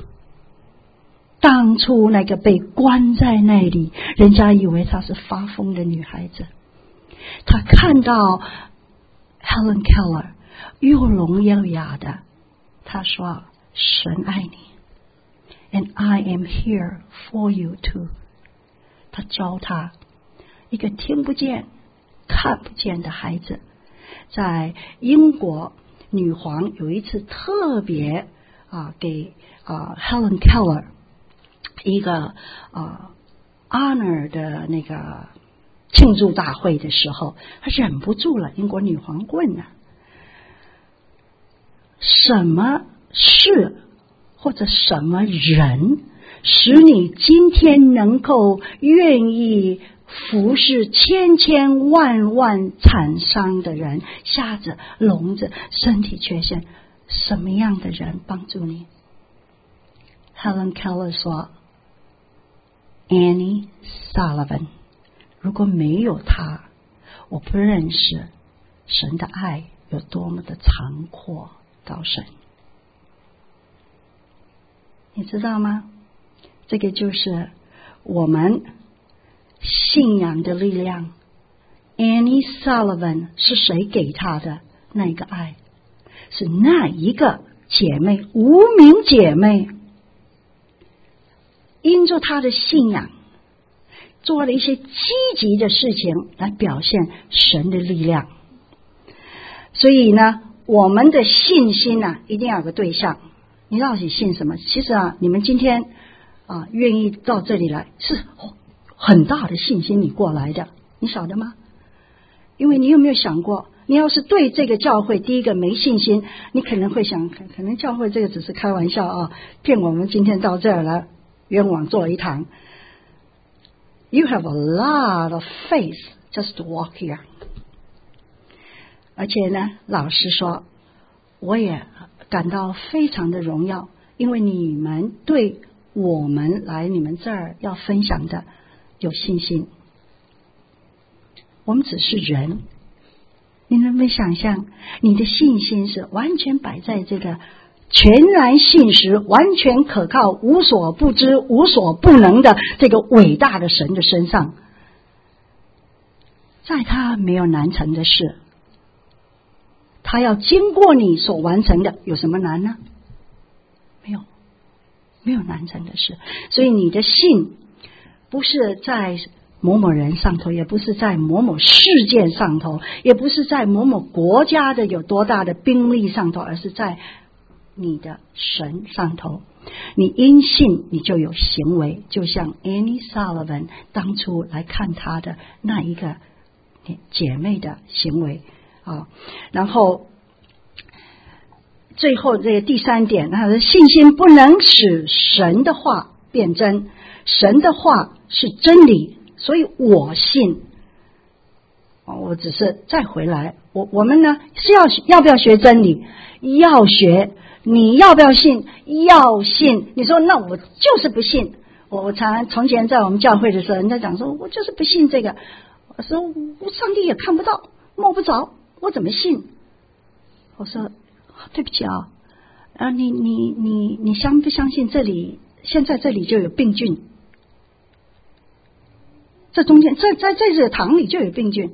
当初那个被关在那里，人家以为她是发疯的女孩子，她看到 Helen Keller 又聋又哑的，她说神爱你 and I am here for you too。 她教她一个听不见看不见的孩子。在英国女皇有一次特别给Helen Keller一个honor 的那个庆祝大会的时候，他忍不住了。英国女皇问了，什么事或者什么人使你今天能够愿意服侍千千万万惨伤的人，瞎子、聋子、身体缺陷，什么样的人帮助你？ Helen Keller 说Annie Sullivan， 如果没有他，我不认识神的爱有多么的长阔高深。你知道吗？这个就是我们信仰的力量。 Annie Sullivan 是谁给他的那个爱？是那一个姐妹，无名姐妹，因着他的信仰做了一些积极的事情来表现神的力量。所以呢，我们的信心一定要有个对象。你到底信什么？其实你们今天愿意到这里来，是很大的信心你过来的，你晓得吗？因为你有没有想过，你要是对这个教会第一个没信心，你可能会想，可能教会这个只是开玩笑骗我们今天到这儿来冤枉做一堂。You have a lot of faith just to walk here。 而且呢，老实说，我也感到非常的荣耀，因为你们对我们来你们这儿要分享的有信心。我们只是人，你能不能想象，你的信心是完全摆在这个全然信实、完全可靠、无所不知、无所不能的这个伟大的神的身上？在他没有难成的事，他要经过你所完成的，有什么难呢？没有难成的事。所以你的信不是在某某人上头，也不是在某某事件上头，也不是在某某国家的有多大的兵力上头，而是在你的神上头。你因信你就有行为，就像 Annie Sullivan 当初来看他的那一个姐妹的行为然后最后这个第三点，他的信心不能使神的话变真，神的话是真理，所以我信。我只是再回来，我们呢是要不要学真理？要学。你要不要信？要信。你说那我就是不信。我从前在我们教会的时候，人家讲说我就是不信这个，我说上帝也看不到摸不着，我怎么信？我说对不起你相不相信这里现在这里就有病菌？这中间在这个堂里就有病菌。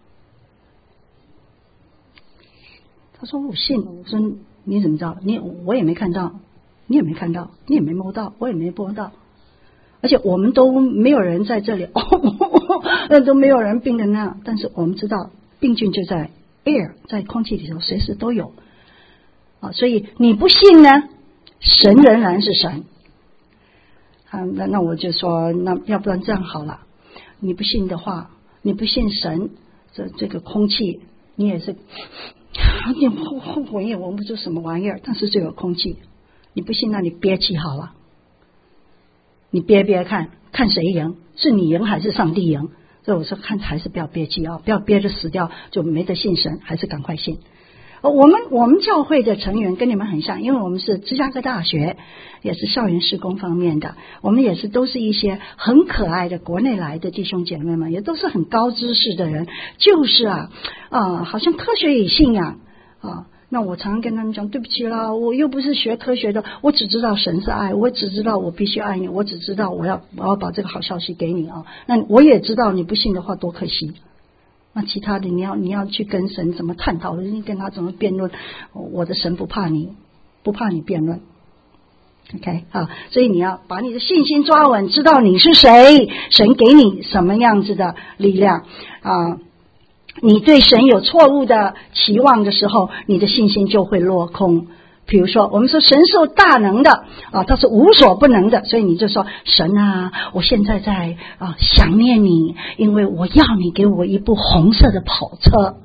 他说我信。我说你怎么知道？我也没看到，你也没看到，你也没摸到，我也没摸到。 而且我们都没有人在这里，都没有人病的那样，但是我们知道病菌就在 air， 在空气里头随时都有所以你不信呢，神仍然是神那我就说，那要不然这样好了，你不信的话，你不信神，这个空气你也是你闻也闻不出什么玩意儿，但是这个空气你不信，那你憋气好了，你憋看谁赢，是你赢还是上帝赢。所以我说看还是不要憋气不要憋着死掉就没得信神，还是赶快信。我们教会的成员跟你们很像，因为我们是芝加哥大学，也是校园事工方面的，我们也是都是一些很可爱的国内来的弟兄姐妹们，也都是很高知识的人，就是好像科学与信仰那我常常跟他们讲，对不起啦，我又不是学科学的，我只知道神是爱，我只知道我必须爱你，我只知道我要把这个好消息给你那我也知道你不信的话多可惜。那其他的你要去跟神怎么探讨，你跟他怎么辩论，我的神不怕你辩论 OK 所以你要把你的信心抓稳，知道你是谁，神给你什么样子的力量你对神有错误的期望的时候，你的信心就会落空。比如说我们说神是大能的他是无所不能的，所以你就说神我现在在想念你，因为我要你给我一部红色的跑车。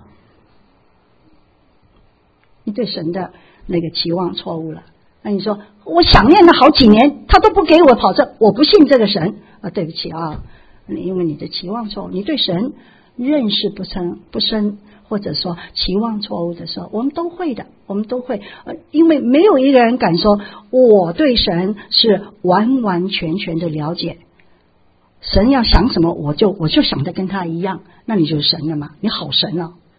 你对神的那个期望错误了。那你说我想念了好几年他都不给我跑车，我不信这个神对不起因为你的期望错误，你对神认识不深，或者说期望错误的时候，我们都会因为没有一个人敢说我对神是完完全全的了解，神要想什么我就想的跟他一样，那你就是神了嘛，你好神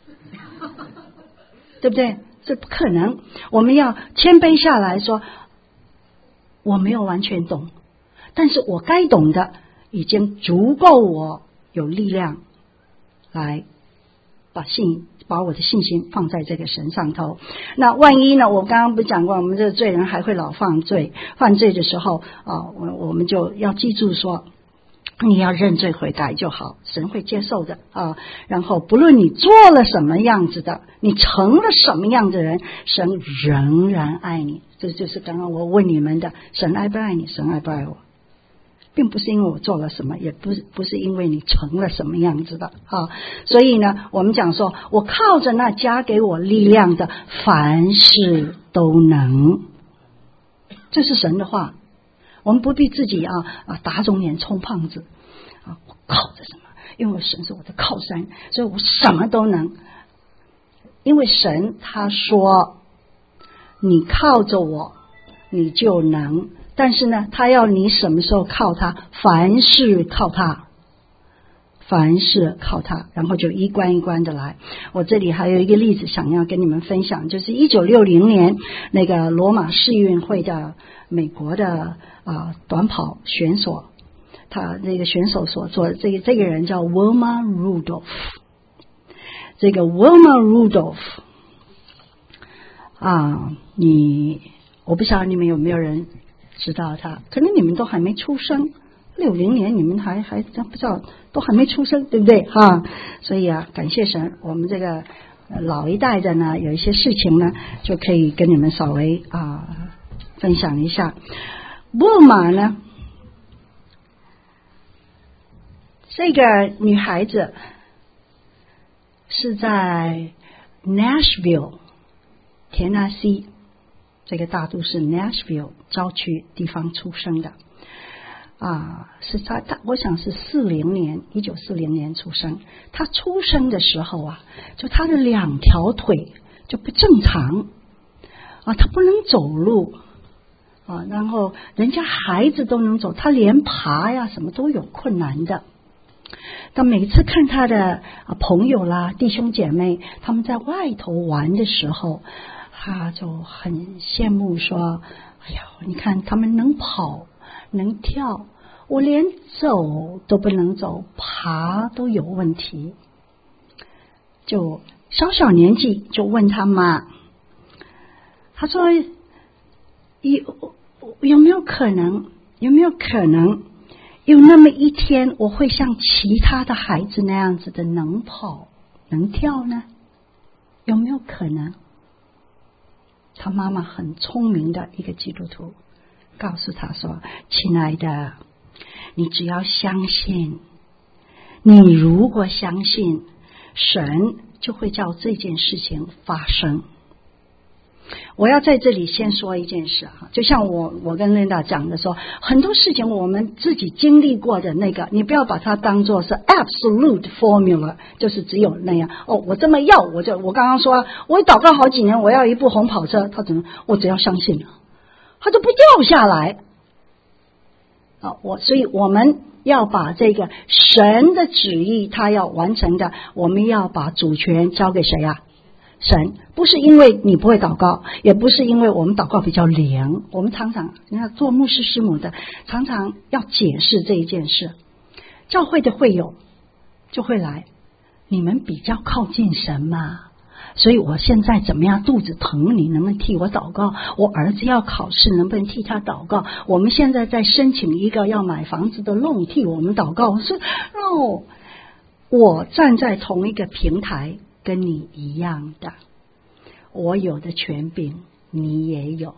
对不对？这不可能。我们要谦卑下来说，我没有完全懂，但是我该懂的已经足够我有力量来把我的信心放在这个神上头。那万一呢，我刚刚不讲过，我们这个罪人还会老犯罪的时候我们就要记住说，你要认罪悔改就好，神会接受的然后不论你做了什么样子的，你成了什么样的人，神仍然爱你。这就是刚刚我问你们的，神爱不爱你？神爱不爱我？并不是因为我做了什么，也不是因为你成了什么样子的所以呢，我们讲说我靠着那加给我力量的，凡事都能。这是神的话，我们不必自己打肿脸充胖子我靠着什么？因为神是我的靠山，所以我什么都能。因为神他说你靠着我你就能，但是呢他要你什么时候靠他？凡事靠他，凡事靠他，然后就一关一关的来。我这里还有一个例子想要跟你们分享，就是1960年那个罗马市运会的美国的短跑选手，他那个选手所做的这个人叫 Wilma Rudolph。 这个 Wilma Rudolph我不晓得你们有没有人知道他，可能你们都还没出生，60年你们还不知道，都还没出生，对不对所以感谢神，我们这个老一代的呢，有一些事情呢就可以跟你们稍微分享一下。沃玛呢，这个女孩子是在 Nashville 田纳西这个大都市 Nashville 郊区地方出生的是他我想是1940年出生。他出生的时候就他的2条腿就不正常他不能走路然后人家孩子都能走，他连爬呀什么都有困难的。但每次看他的朋友啦弟兄姐妹他们在外头玩的时候，他就很羡慕说，哎呀，你看他们能跑能跳，我连走都不能走，爬都有问题。就小年纪就问他妈，他说有没有可能有那么一天我会像其他的孩子那样子的能跑能跳呢？有没有可能？他妈妈很聪明的一个基督徒告诉他说，亲爱的，你只要相信，你如果相信，神就会叫这件事情发生。我要在这里先说一件事哈，就像我跟 Linda 讲的说，很多事情我们自己经历过的那个，你不要把它当作是 absolute formula， 就是只有那样。我这么要，我刚刚说我祷告好几年，我要一部红跑车，他怎么？我只要相信了，他就不掉下来。所以我们要把这个神的旨意他要完成的，我们要把主权交给谁呀？神。不是因为你不会祷告，也不是因为我们祷告比较灵，我们常常你看做牧师师母的常常要解释这一件事。教会的会友就会来，你们比较靠近神嘛，所以我现在怎么样，肚子疼，你能不能替我祷告？我儿子要考试，能不能替他祷告？我们现在在申请一个要买房子的 loan， 替我们祷告。我说我站在同一个平台跟你一样的，我有的权柄你也有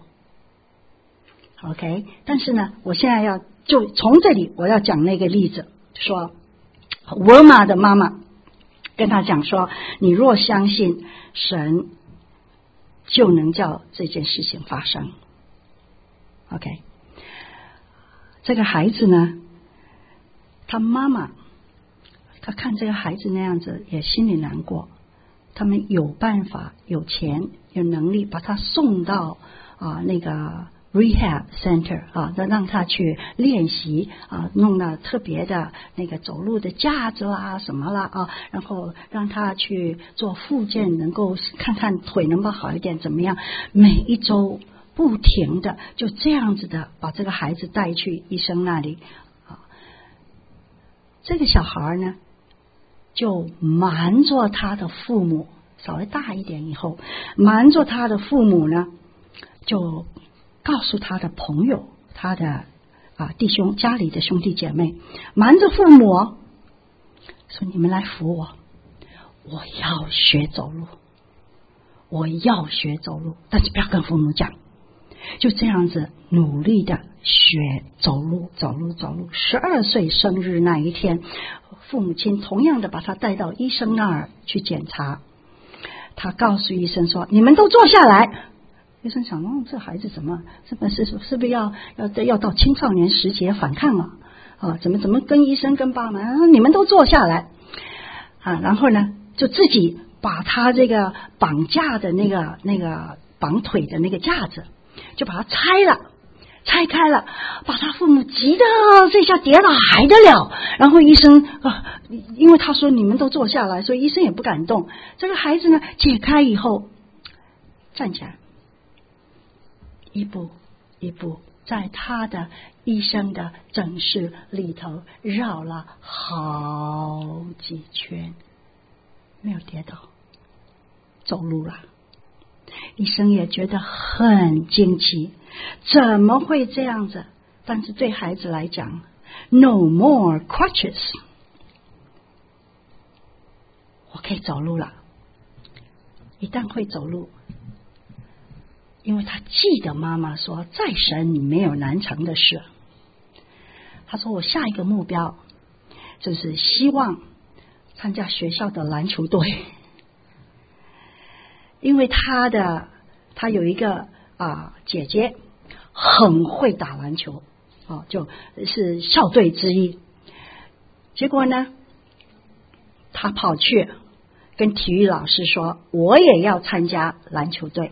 OK。 但是呢，我现在就从这里我要讲那个例子，说沃尔玛的妈妈跟他讲说，你若相信神就能叫这件事情发生 OK。 这个孩子呢，他妈妈他看这个孩子那样子也心里难过，他们有办法有钱有能力把他送到那个 rehab center 让他去练习弄了特别的那个走路的架子啦什么啦然后让他去做复健，能够看看腿能不能好一点怎么样，每一周不停的就这样子的把这个孩子带去医生那里这个小孩呢就瞒着他的父母，稍微大一点以后，瞒着他的父母呢，就告诉他的朋友，他的弟兄，家里的兄弟姐妹，瞒着父母说你们来扶我，我要学走路，我要学走路，但是不要跟父母讲。就这样子努力的学走路，12岁生日那一天，父母亲同样的把他带到医生那儿去检查。他告诉医生说，你们都坐下来。医生想这孩子怎么是不是要到青少年时节反抗怎么跟医生跟爸妈你们都坐下来然后呢就自己把他这个绑架的那个绑腿的那个架子就把它拆开了，把他父母急得这下跌倒还得了。然后医生因为他说你们都坐下来，所以医生也不敢动。这个孩子呢解开以后站起来，一步一步在他的医生的诊室里头绕了好几圈，没有跌倒，走路了。医生也觉得很惊奇，怎么会这样子？但是对孩子来讲 ，No more crutches， 我可以走路了。一旦会走路，因为他记得妈妈说，在神你没有难成的事。他说我下一个目标就是希望参加学校的篮球队。因为他有一个姐姐很会打篮球就是校队之一。结果呢他跑去跟体育老师说，我也要参加篮球队。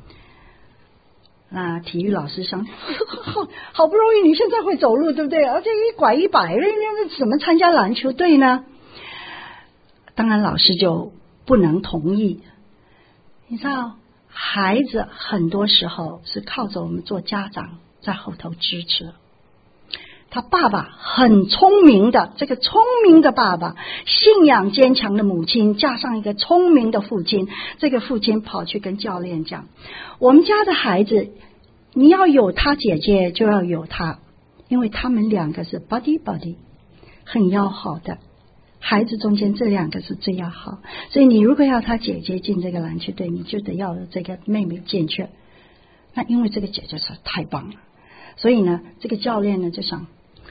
那体育老师想好不容易你现在会走路对不对，而且一拐一摆怎么参加篮球队呢？当然老师就不能同意。你知道孩子很多时候是靠着我们做家长在后头支持。他爸爸很聪明的，这个聪明的爸爸，信仰坚强的母亲，加上一个聪明的父亲。这个父亲跑去跟教练讲，我们家的孩子你要有他姐姐就要有他， 因为他们两个是 buddy， 很要好的。孩子中间这两个是最要好，所以你如果要他姐姐进这个篮球队，你就得要这个妹妹进去。那因为这个姐姐是太棒了，所以呢，这个教练呢就想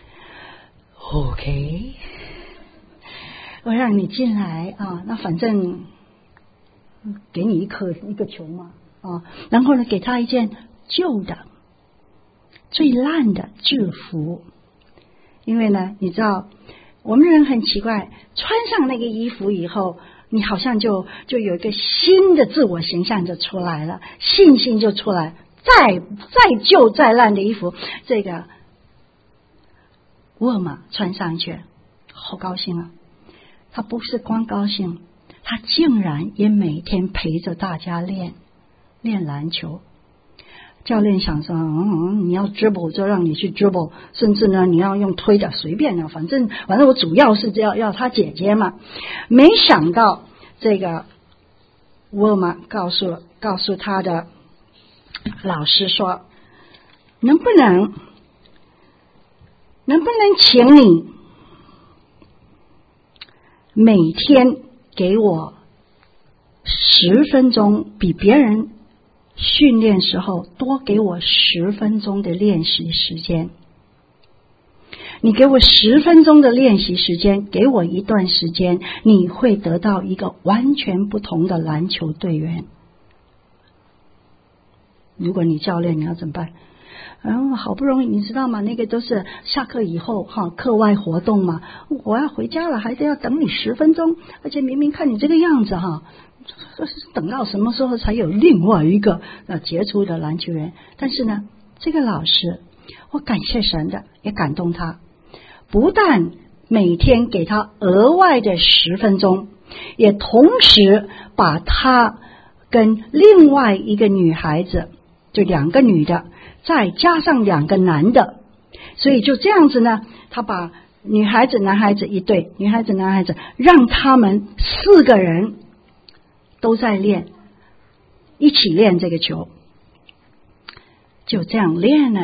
，OK， 我让你进来啊，那反正给你一个球嘛啊，然后呢给他一件旧的、最烂的制服，因为呢，你知道。我们人很奇怪，穿上那个衣服以后，你好像就有一个新的自我形象就出来了，信心就出来。再旧再烂的衣服，这个沃尔玛穿上去，好高兴啊！他不是光高兴，他竟然也每天陪着大家练篮球。教练想说，你要 dribble 就让你去 dribble， 甚至呢你要用推的随便的，反正我主要是要他姐姐嘛。没想到这个沃尔玛告诉他的老师说，能不能请你每天给我10分钟，比别人训练时候多给我10分钟的练习时间。你给我10分钟的练习时间，给我一段时间，你会得到一个完全不同的篮球队员。如果你教练，你要怎么办？好不容易，你知道吗？那个都是下课以后课外活动嘛。我要回家了，还得要等你10分钟，而且明明看你这个样子等到什么时候才有另外一个杰出的篮球员？但是呢，这个老师，我感谢神的，也感动他，不但每天给他额外的10分钟，也同时把他跟另外一个女孩子，就2个女的，再加上2个男的，所以就这样子呢，他把女孩子男孩子一对，女孩子男孩子，让他们4个人都在一起练这个球。就这样练了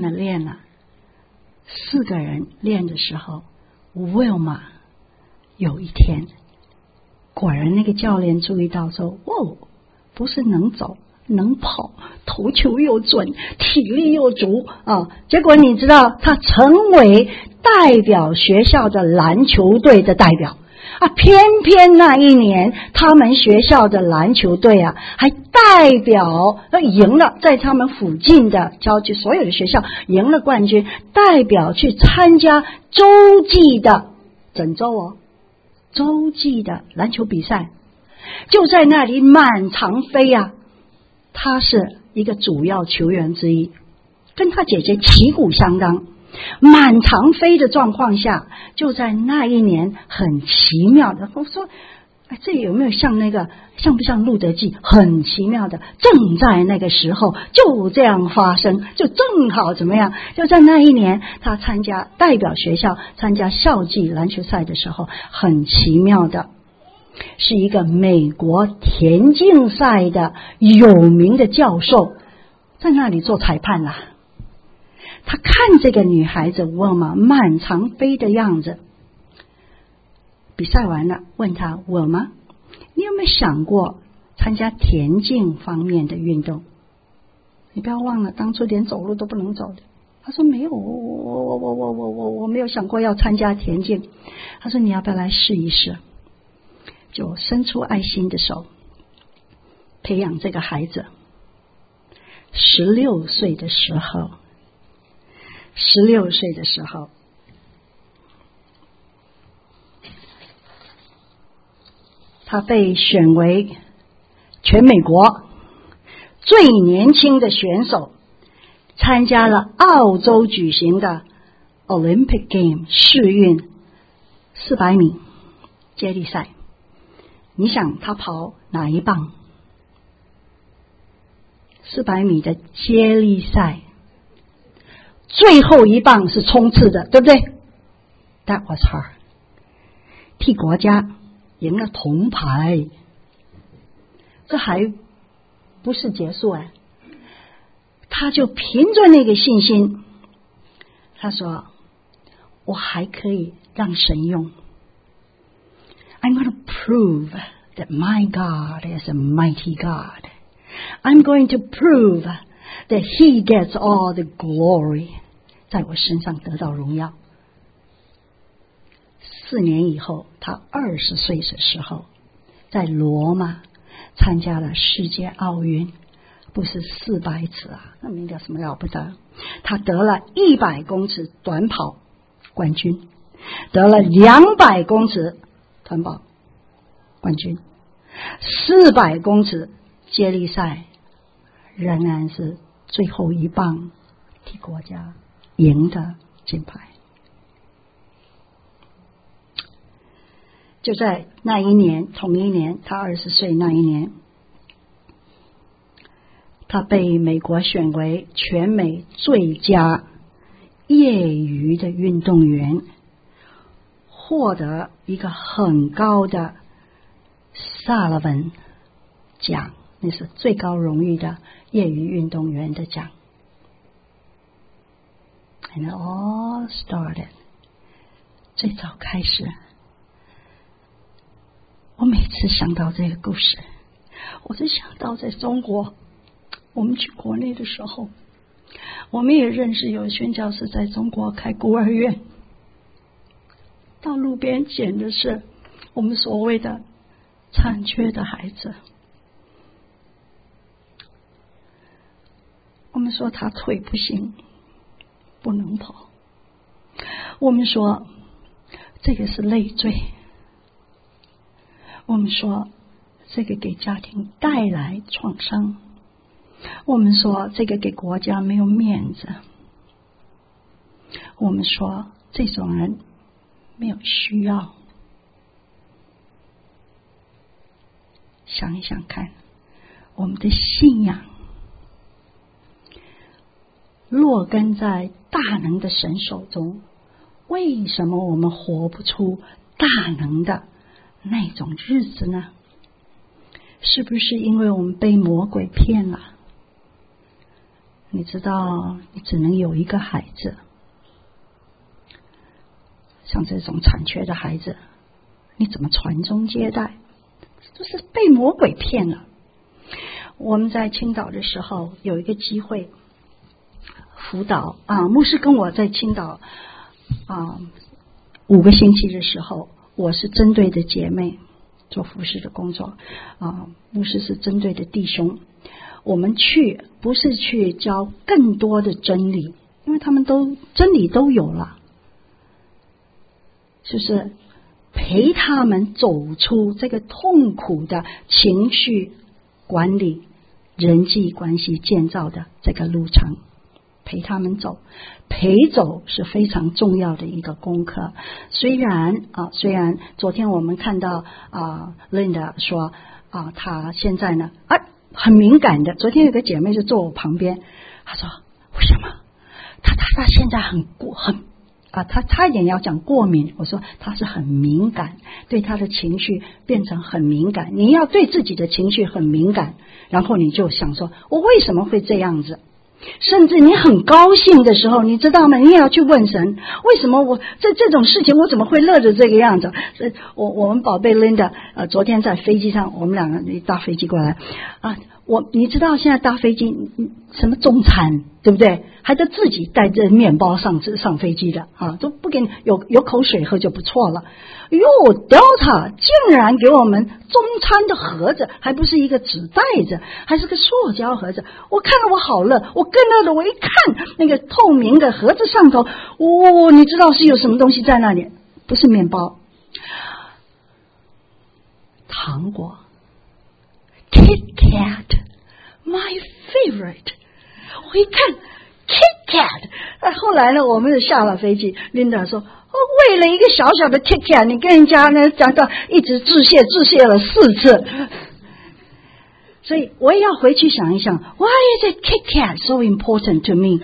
4个人练的时候，威尔玛有一天果然那个教练注意到说，不是能走能跑，投球又准，体力又足啊！结果你知道他成为代表学校的篮球队的代表啊！偏偏那一年他们学校的篮球队啊，还代表赢了，在他们附近的郊区所有的学校赢了冠军，代表去参加洲际的整州洲际的篮球比赛，就在那里满场飞啊！他是一个主要球员之一，跟他姐姐旗鼓相当，满场飞的状况下，就在那一年很奇妙的，我说这有没有像不像路德记？很奇妙的，正在那个时候就这样发生，就正好怎么样？就在那一年，他代表学校参加校际篮球赛的时候，很奇妙的，是一个美国田径赛的有名的教授在那里做裁判啦。他看这个女孩子沃尔玛满场飞的样子，比赛完了问他，沃尔玛，你有没有想过参加田径方面的运动？你不要忘了，当初连走路都不能走的。他说没有，我没有想过要参加田径。他说你要不要来试一试？就伸出爱心的手，培养这个孩子。16岁的时候，他被选为全美国最年轻的选手，参加了澳洲举行的 Olympic Game 世运400米接力赛。你想他跑哪一棒？400米的接力赛最后一棒是冲刺的，对不对？ That was her， 替国家赢了铜牌。这还不是结束他就凭着那个信心， 他说我还可以让神用。 I'm going to prove that my God is a mighty God. I'm going to prove that He gets all the glory. 在我身上得到荣耀。4年以后，他20岁的时候，在罗马参加了世界奥运，不是400尺啊，那没叫什么了不得。他得了100公尺短跑冠军，得了200公尺短跑冠军，400公尺接力赛仍然是最后一棒替国家赢得金牌。就在那一年，同一年，他20岁那一年，他被美国选为全美最佳业余的运动员，获得一个很高的萨勒文奖，那是最高荣誉的业余运动员的奖。And it all started. 最早开始，我每次想到这个故事，我就想到在中国，我们去国内的时候，我们也认识有宣教士在中国开孤儿院，到路边捡的是我们所谓的残缺的孩子。我们说他腿不行，不能跑，我们说这个是累赘，我们说这个给家庭带来创伤，我们说这个给国家没有面子，我们说这种人没有需要。想一想看，我们的信仰落根在大能的神手中，为什么我们活不出大能的那种日子呢？是不是因为我们被魔鬼骗了？你知道你只能有一个孩子，像这种残缺的孩子，你怎么传宗接代？就是被魔鬼骗了。我们在青岛的时候有一个机会辅导牧师跟我在青岛5个星期的时候，我是针对的姐妹做服事的工作牧师是针对的弟兄。我们去不是去教更多的真理，因为他们都真理都有了，就是陪他们走出这个痛苦的情绪管理、人际关系建造的这个路程，陪他们走，陪走是非常重要的一个功课。虽然昨天我们看到Linda 说她现在呢很敏感的。昨天有个姐妹就坐我旁边，她说为什么她现在她差一点要讲过敏，我说她是很敏感，对她的情绪变成很敏感。你要对自己的情绪很敏感，然后你就想说我为什么会这样子，甚至你很高兴的时候，你知道吗？你也要去问神，为什么我这种事情我怎么会乐着这个样子？我们宝贝 Linda 昨天在飞机上，我们两个搭飞机过来你知道现在搭飞机什么中餐对不对？还得自己带着面包上飞机的都不给你有口水喝就不错了。Delta 竟然给我们中餐的盒子，还不是一个纸袋子，还是个塑胶盒子。我看了我好乐，我更乐的，我一看那个透明的盒子上头，你知道是有什么东西在那里？不是面包，糖果 Kit Kat My favorite。 我一看 Kit Kat， 后来呢我们就下了飞机， Linda 说为了一个小小的 Kit Kat 你跟人家呢讲到一直致谢了4次。所以我也要回去想一想 Why is it Kit Kat so important to me？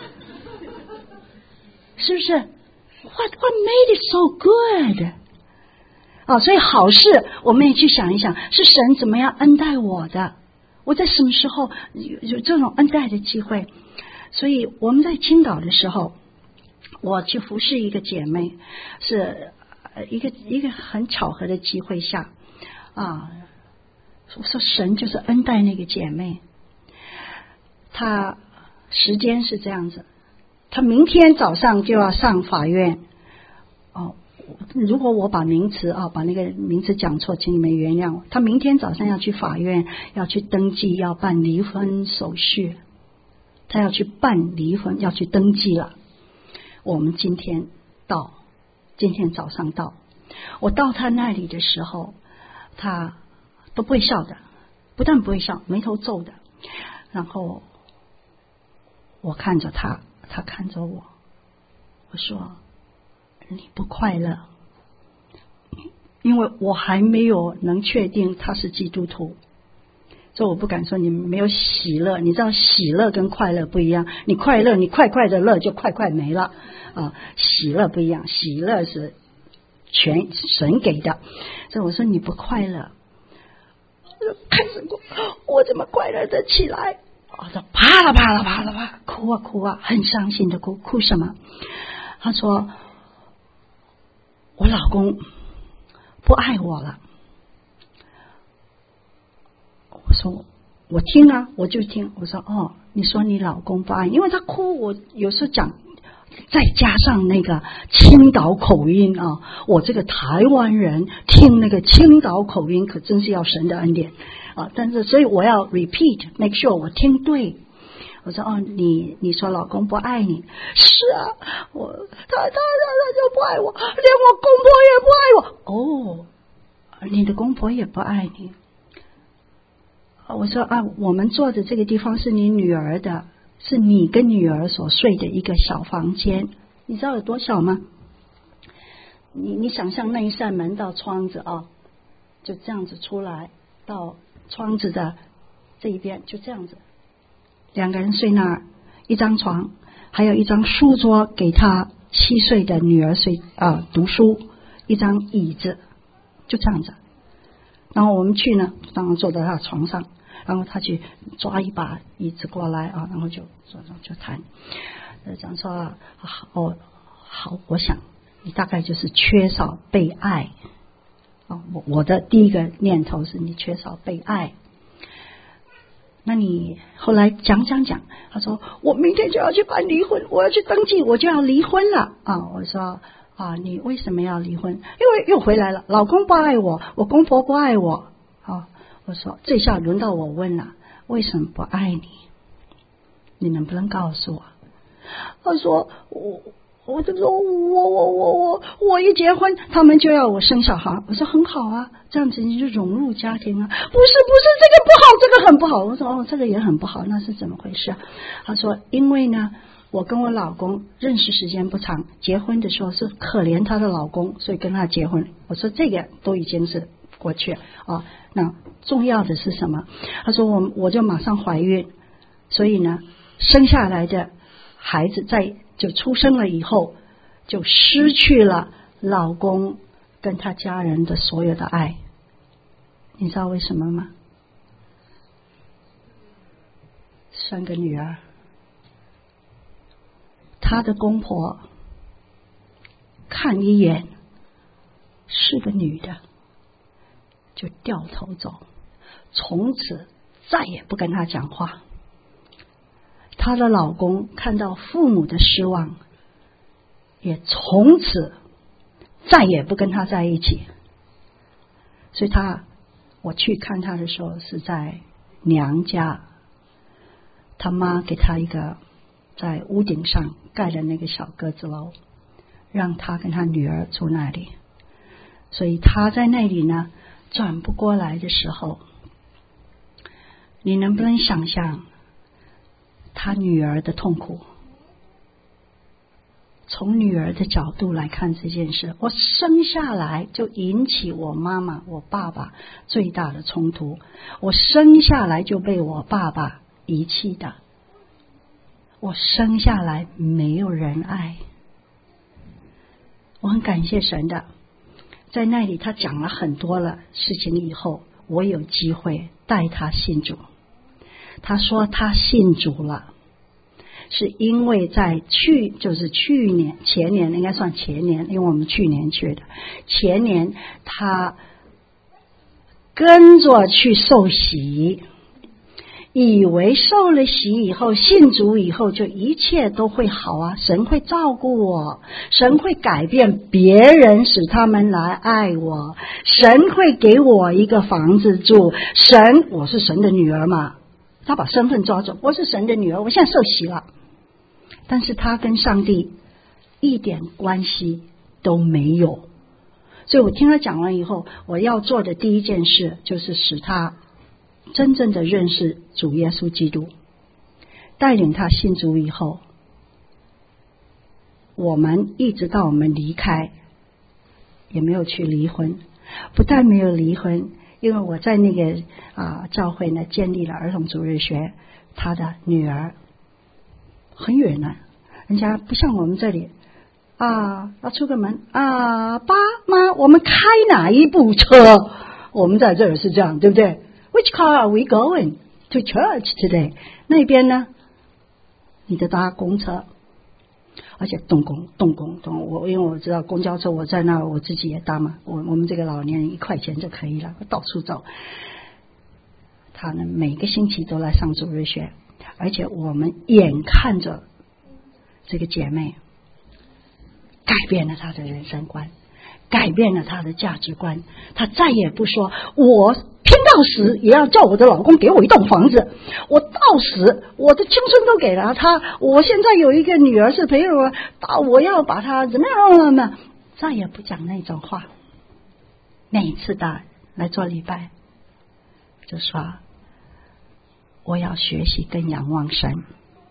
是不是 What made it so good？ 所以好事我们也去想一想，是神怎么样恩待我的，我在什么时候有这种恩待的机会。所以我们在青岛的时候， 我去服侍一个姐妹，是一个很巧合的机会下啊，我说神就是恩待那个姐妹。她时间是这样子，她明天早上就要上法院。哦，如果我把名词把那个名词讲错，请你们原谅我。她明天早上要去法院，要去登记，要办离婚手续。她要去办离婚，要去登记了。我们今天早上到，我到她那里的时候，她都不会笑的，不但不会笑，眉头皱的。然后我看着她，她看着我，我说你不快乐，因为我还没有能确定他是基督徒，所以我不敢说你没有喜乐。你知道喜乐跟快乐不一样，你快乐你快快的乐就快快没了喜乐不一样，喜乐是全神给的。所以我说你不快乐，开始我怎么快乐得起来？我说啪啦啪啦啪啦啪，哭啊，很伤心的哭什么？他说我老公不爱我了。我说我听啊，我就听。我说你说你老公不爱你，因为他哭，我有时候讲，再加上那个青岛口音我这个台湾人听那个青岛口音可真是要神的恩典但是所以我要 repeat make sure 我听对。我说你说老公不爱你，是啊，他就不爱我，连我公婆也不爱我。你的公婆也不爱你。我说我们坐的这个地方是你女儿的，是你跟女儿所睡的一个小房间，你知道有多小吗？你想象那一扇门到窗子就这样子出来，到窗子的这一边就这样子，两个人睡那儿，一张床，还有一张书桌给他7岁的女儿睡读书，一张椅子，就这样子。然后我们去呢，当然坐在他床上，然后他去抓一把椅子过来然后就谈，讲说好，我想你大概就是缺少被爱我的第一个念头是你缺少被爱。那你后来讲，他说我明天就要去办离婚，我要去登记，我就要离婚了我说你为什么要离婚？因为又回来了，老公不爱我，我公婆不爱我我说这下轮到我问了，为什么不爱你？你能不能告诉我？他说我就说我一结婚他们就要我生小孩。我说很好啊，这样子你就融入家庭啊。不是这个不好，这个很不好。我说这个也很不好，那是怎么回事他说因为呢我跟我老公认识时间不长，结婚的时候是可怜他的老公，所以跟他结婚。我说这个都已经是过去那重要的是什么？他说我就马上怀孕，所以呢生下来的孩子就出生了以后就失去了老公跟他家人的所有的爱。你知道为什么吗？3个女儿，他的公婆看一眼是个女的就掉头走，从此再也不跟他讲话。她的老公看到父母的失望，也从此再也不跟他在一起。所以我去看他的时候是在娘家，他妈给他一个在屋顶上盖的那个小鸽子楼，让他跟他女儿住那里。所以他在那里呢转不过来的时候，你能不能想象他女儿的痛苦？从女儿的角度来看这件事，我生下来就引起我妈妈我爸爸最大的冲突，我生下来就被我爸爸遗弃的，我生下来没有人爱。我很感谢神的，在那里他讲了很多了事情以后，我有机会带他信主。他说他信主了， 是因为就是前年应该算前年，因为我们去年去的，前年他跟着去受洗，以为受了洗以后，信主以后就一切都会好啊，神会照顾我，神会改变别人使他们来爱我，神会给我一个房子住，我是神的女儿嘛，他把身份抓住，我是神的女儿，我现在受洗了，但是他跟上帝一点关系都没有。所以我听他讲完以后，我要做的第一件事就是使他真正的认识主耶稣基督，带领他信主以后，我们一直到我们离开也没有去离婚，不但没有离婚，因为我在那个教会呢建立了儿童主日学，他的女儿很远呢，人家不像我们这里要出个门爸妈我们开哪一部车，我们在这儿是这样，对不对？Which car are we going to church today？ 那边呢，你得搭公车，而且动工。因为我知道公交车，我在那儿我自己也搭嘛。我们这个老年人1块钱就可以了，到处走。他呢每个星期都来上主日学，而且我们眼看着这个姐妹改变了她的人生观，改变了她的价值观。她再也不说我拼到死也要叫我的老公给我一栋房子，我到死我的青春都给了他，我现在有一个女儿是陪我要把她怎么样，再也不讲那种话。每一次的来做礼拜就说我要学习更仰望神，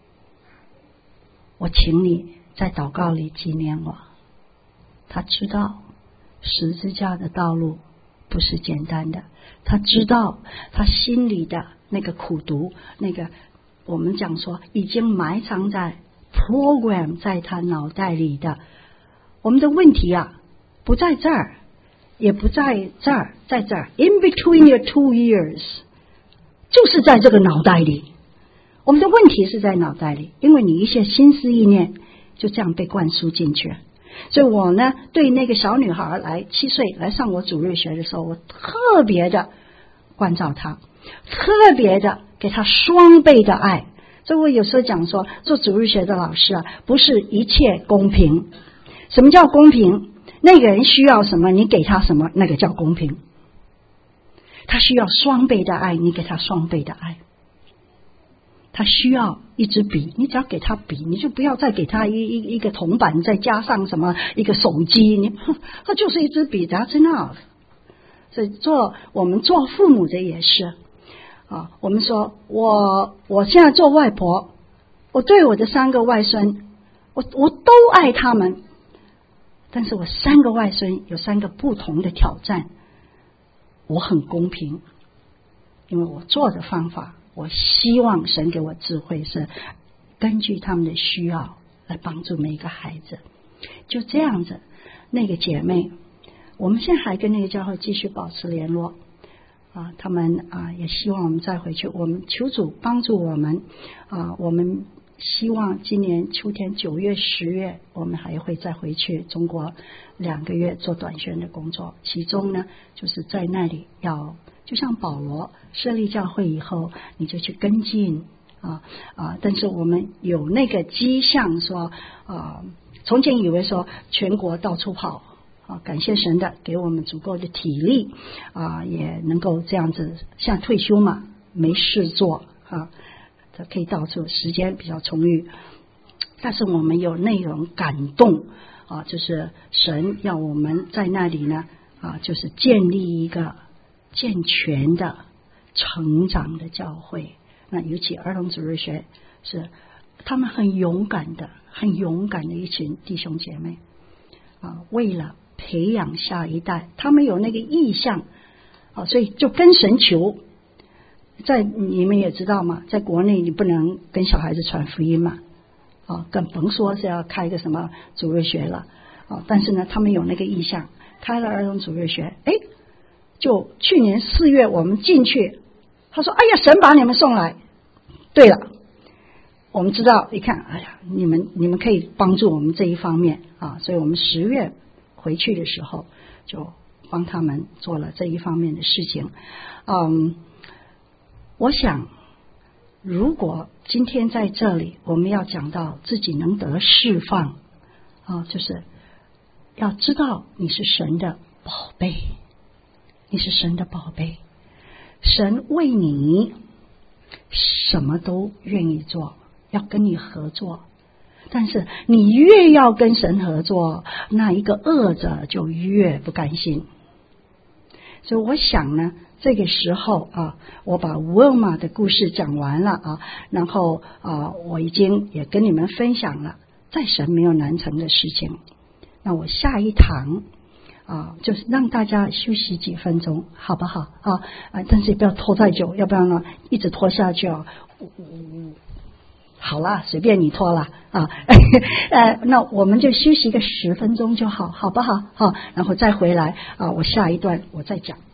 我请你在祷告里纪念我。他知道十字架的道路不是简单的，他知道他心里的那个苦毒，那个我们讲说已经埋藏在 program 在他脑袋里的。我们的问题不在这儿，也不在这儿，在这儿 in between your 2 ears， 就是在这个脑袋里。我们的问题是在脑袋里，因为你一些心思意念就这样被灌输进去。所以我呢对那个小女孩7岁来上我主日学的时候，我特别的关照她，特别的给她双倍的爱。所以我有时候讲说，做主日学的老师不是一切公平。什么叫公平？那个人需要什么你给他什么，那个叫公平。他需要双倍的爱，你给他双倍的爱。他需要一支笔，你只要给他笔，你就不要再给他一个铜板，再加上什么一个手机，他就是一支笔 ，That's enough。所以我们做父母的也是我们说我现在做外婆，我对我的3个外孙，我都爱他们，但是我3个外孙有3个不同的挑战，我很公平，因为我做的方法，我希望神给我智慧，是根据他们的需要来帮助每一个孩子。就这样子，那个姐妹，我们现在还跟那个教会继续保持联络他们也希望我们再回去，我们求主帮助我们我们希望今年秋天9月10月我们还会再回去中国2个月做短宣的工作，其中呢就是在那里就像保罗设立教会以后，你就去跟进但是我们有那个迹象说从前以为说全国到处跑感谢神的给我们足够的体力也能够这样子，像退休嘛，没事做可以到处，时间比较充裕。但是我们有内容感动就是神要我们在那里呢就是建立一个健全的成长的教会。那尤其儿童主日学是他们很勇敢的一群弟兄姐妹为了培养下一代，他们有那个意向所以就跟神求。你们也知道嘛，在国内你不能跟小孩子传福音嘛更甭说是要开个什么主日学了但是呢他们有那个意向，开了儿童主日学。就去年4月我们进去，他说哎呀神把你们送来。对了， 我们知道，一看，哎呀，你们可以帮助我们这一方面啊，所以我们10月回去的时候就帮他们做了这一方面的事情。我想如果今天在这里我们要讲到自己能得释放就是要知道你是神的宝贝，你是神的宝贝，神为你什么都愿意做，要跟你合作，但是你越要跟神合作，那一个恶者就越不甘心。所以我想呢，这个时候我把乌尔玛的故事讲完了然后我已经也跟你们分享了，在神没有难成的事情。那我下一堂就是让大家休息几分钟，好不好但是也不要拖太久，要不然呢一直拖下去好啦，随便你拖啦那我们就休息个10分钟就好，好不好然后再回来我下一段我再讲。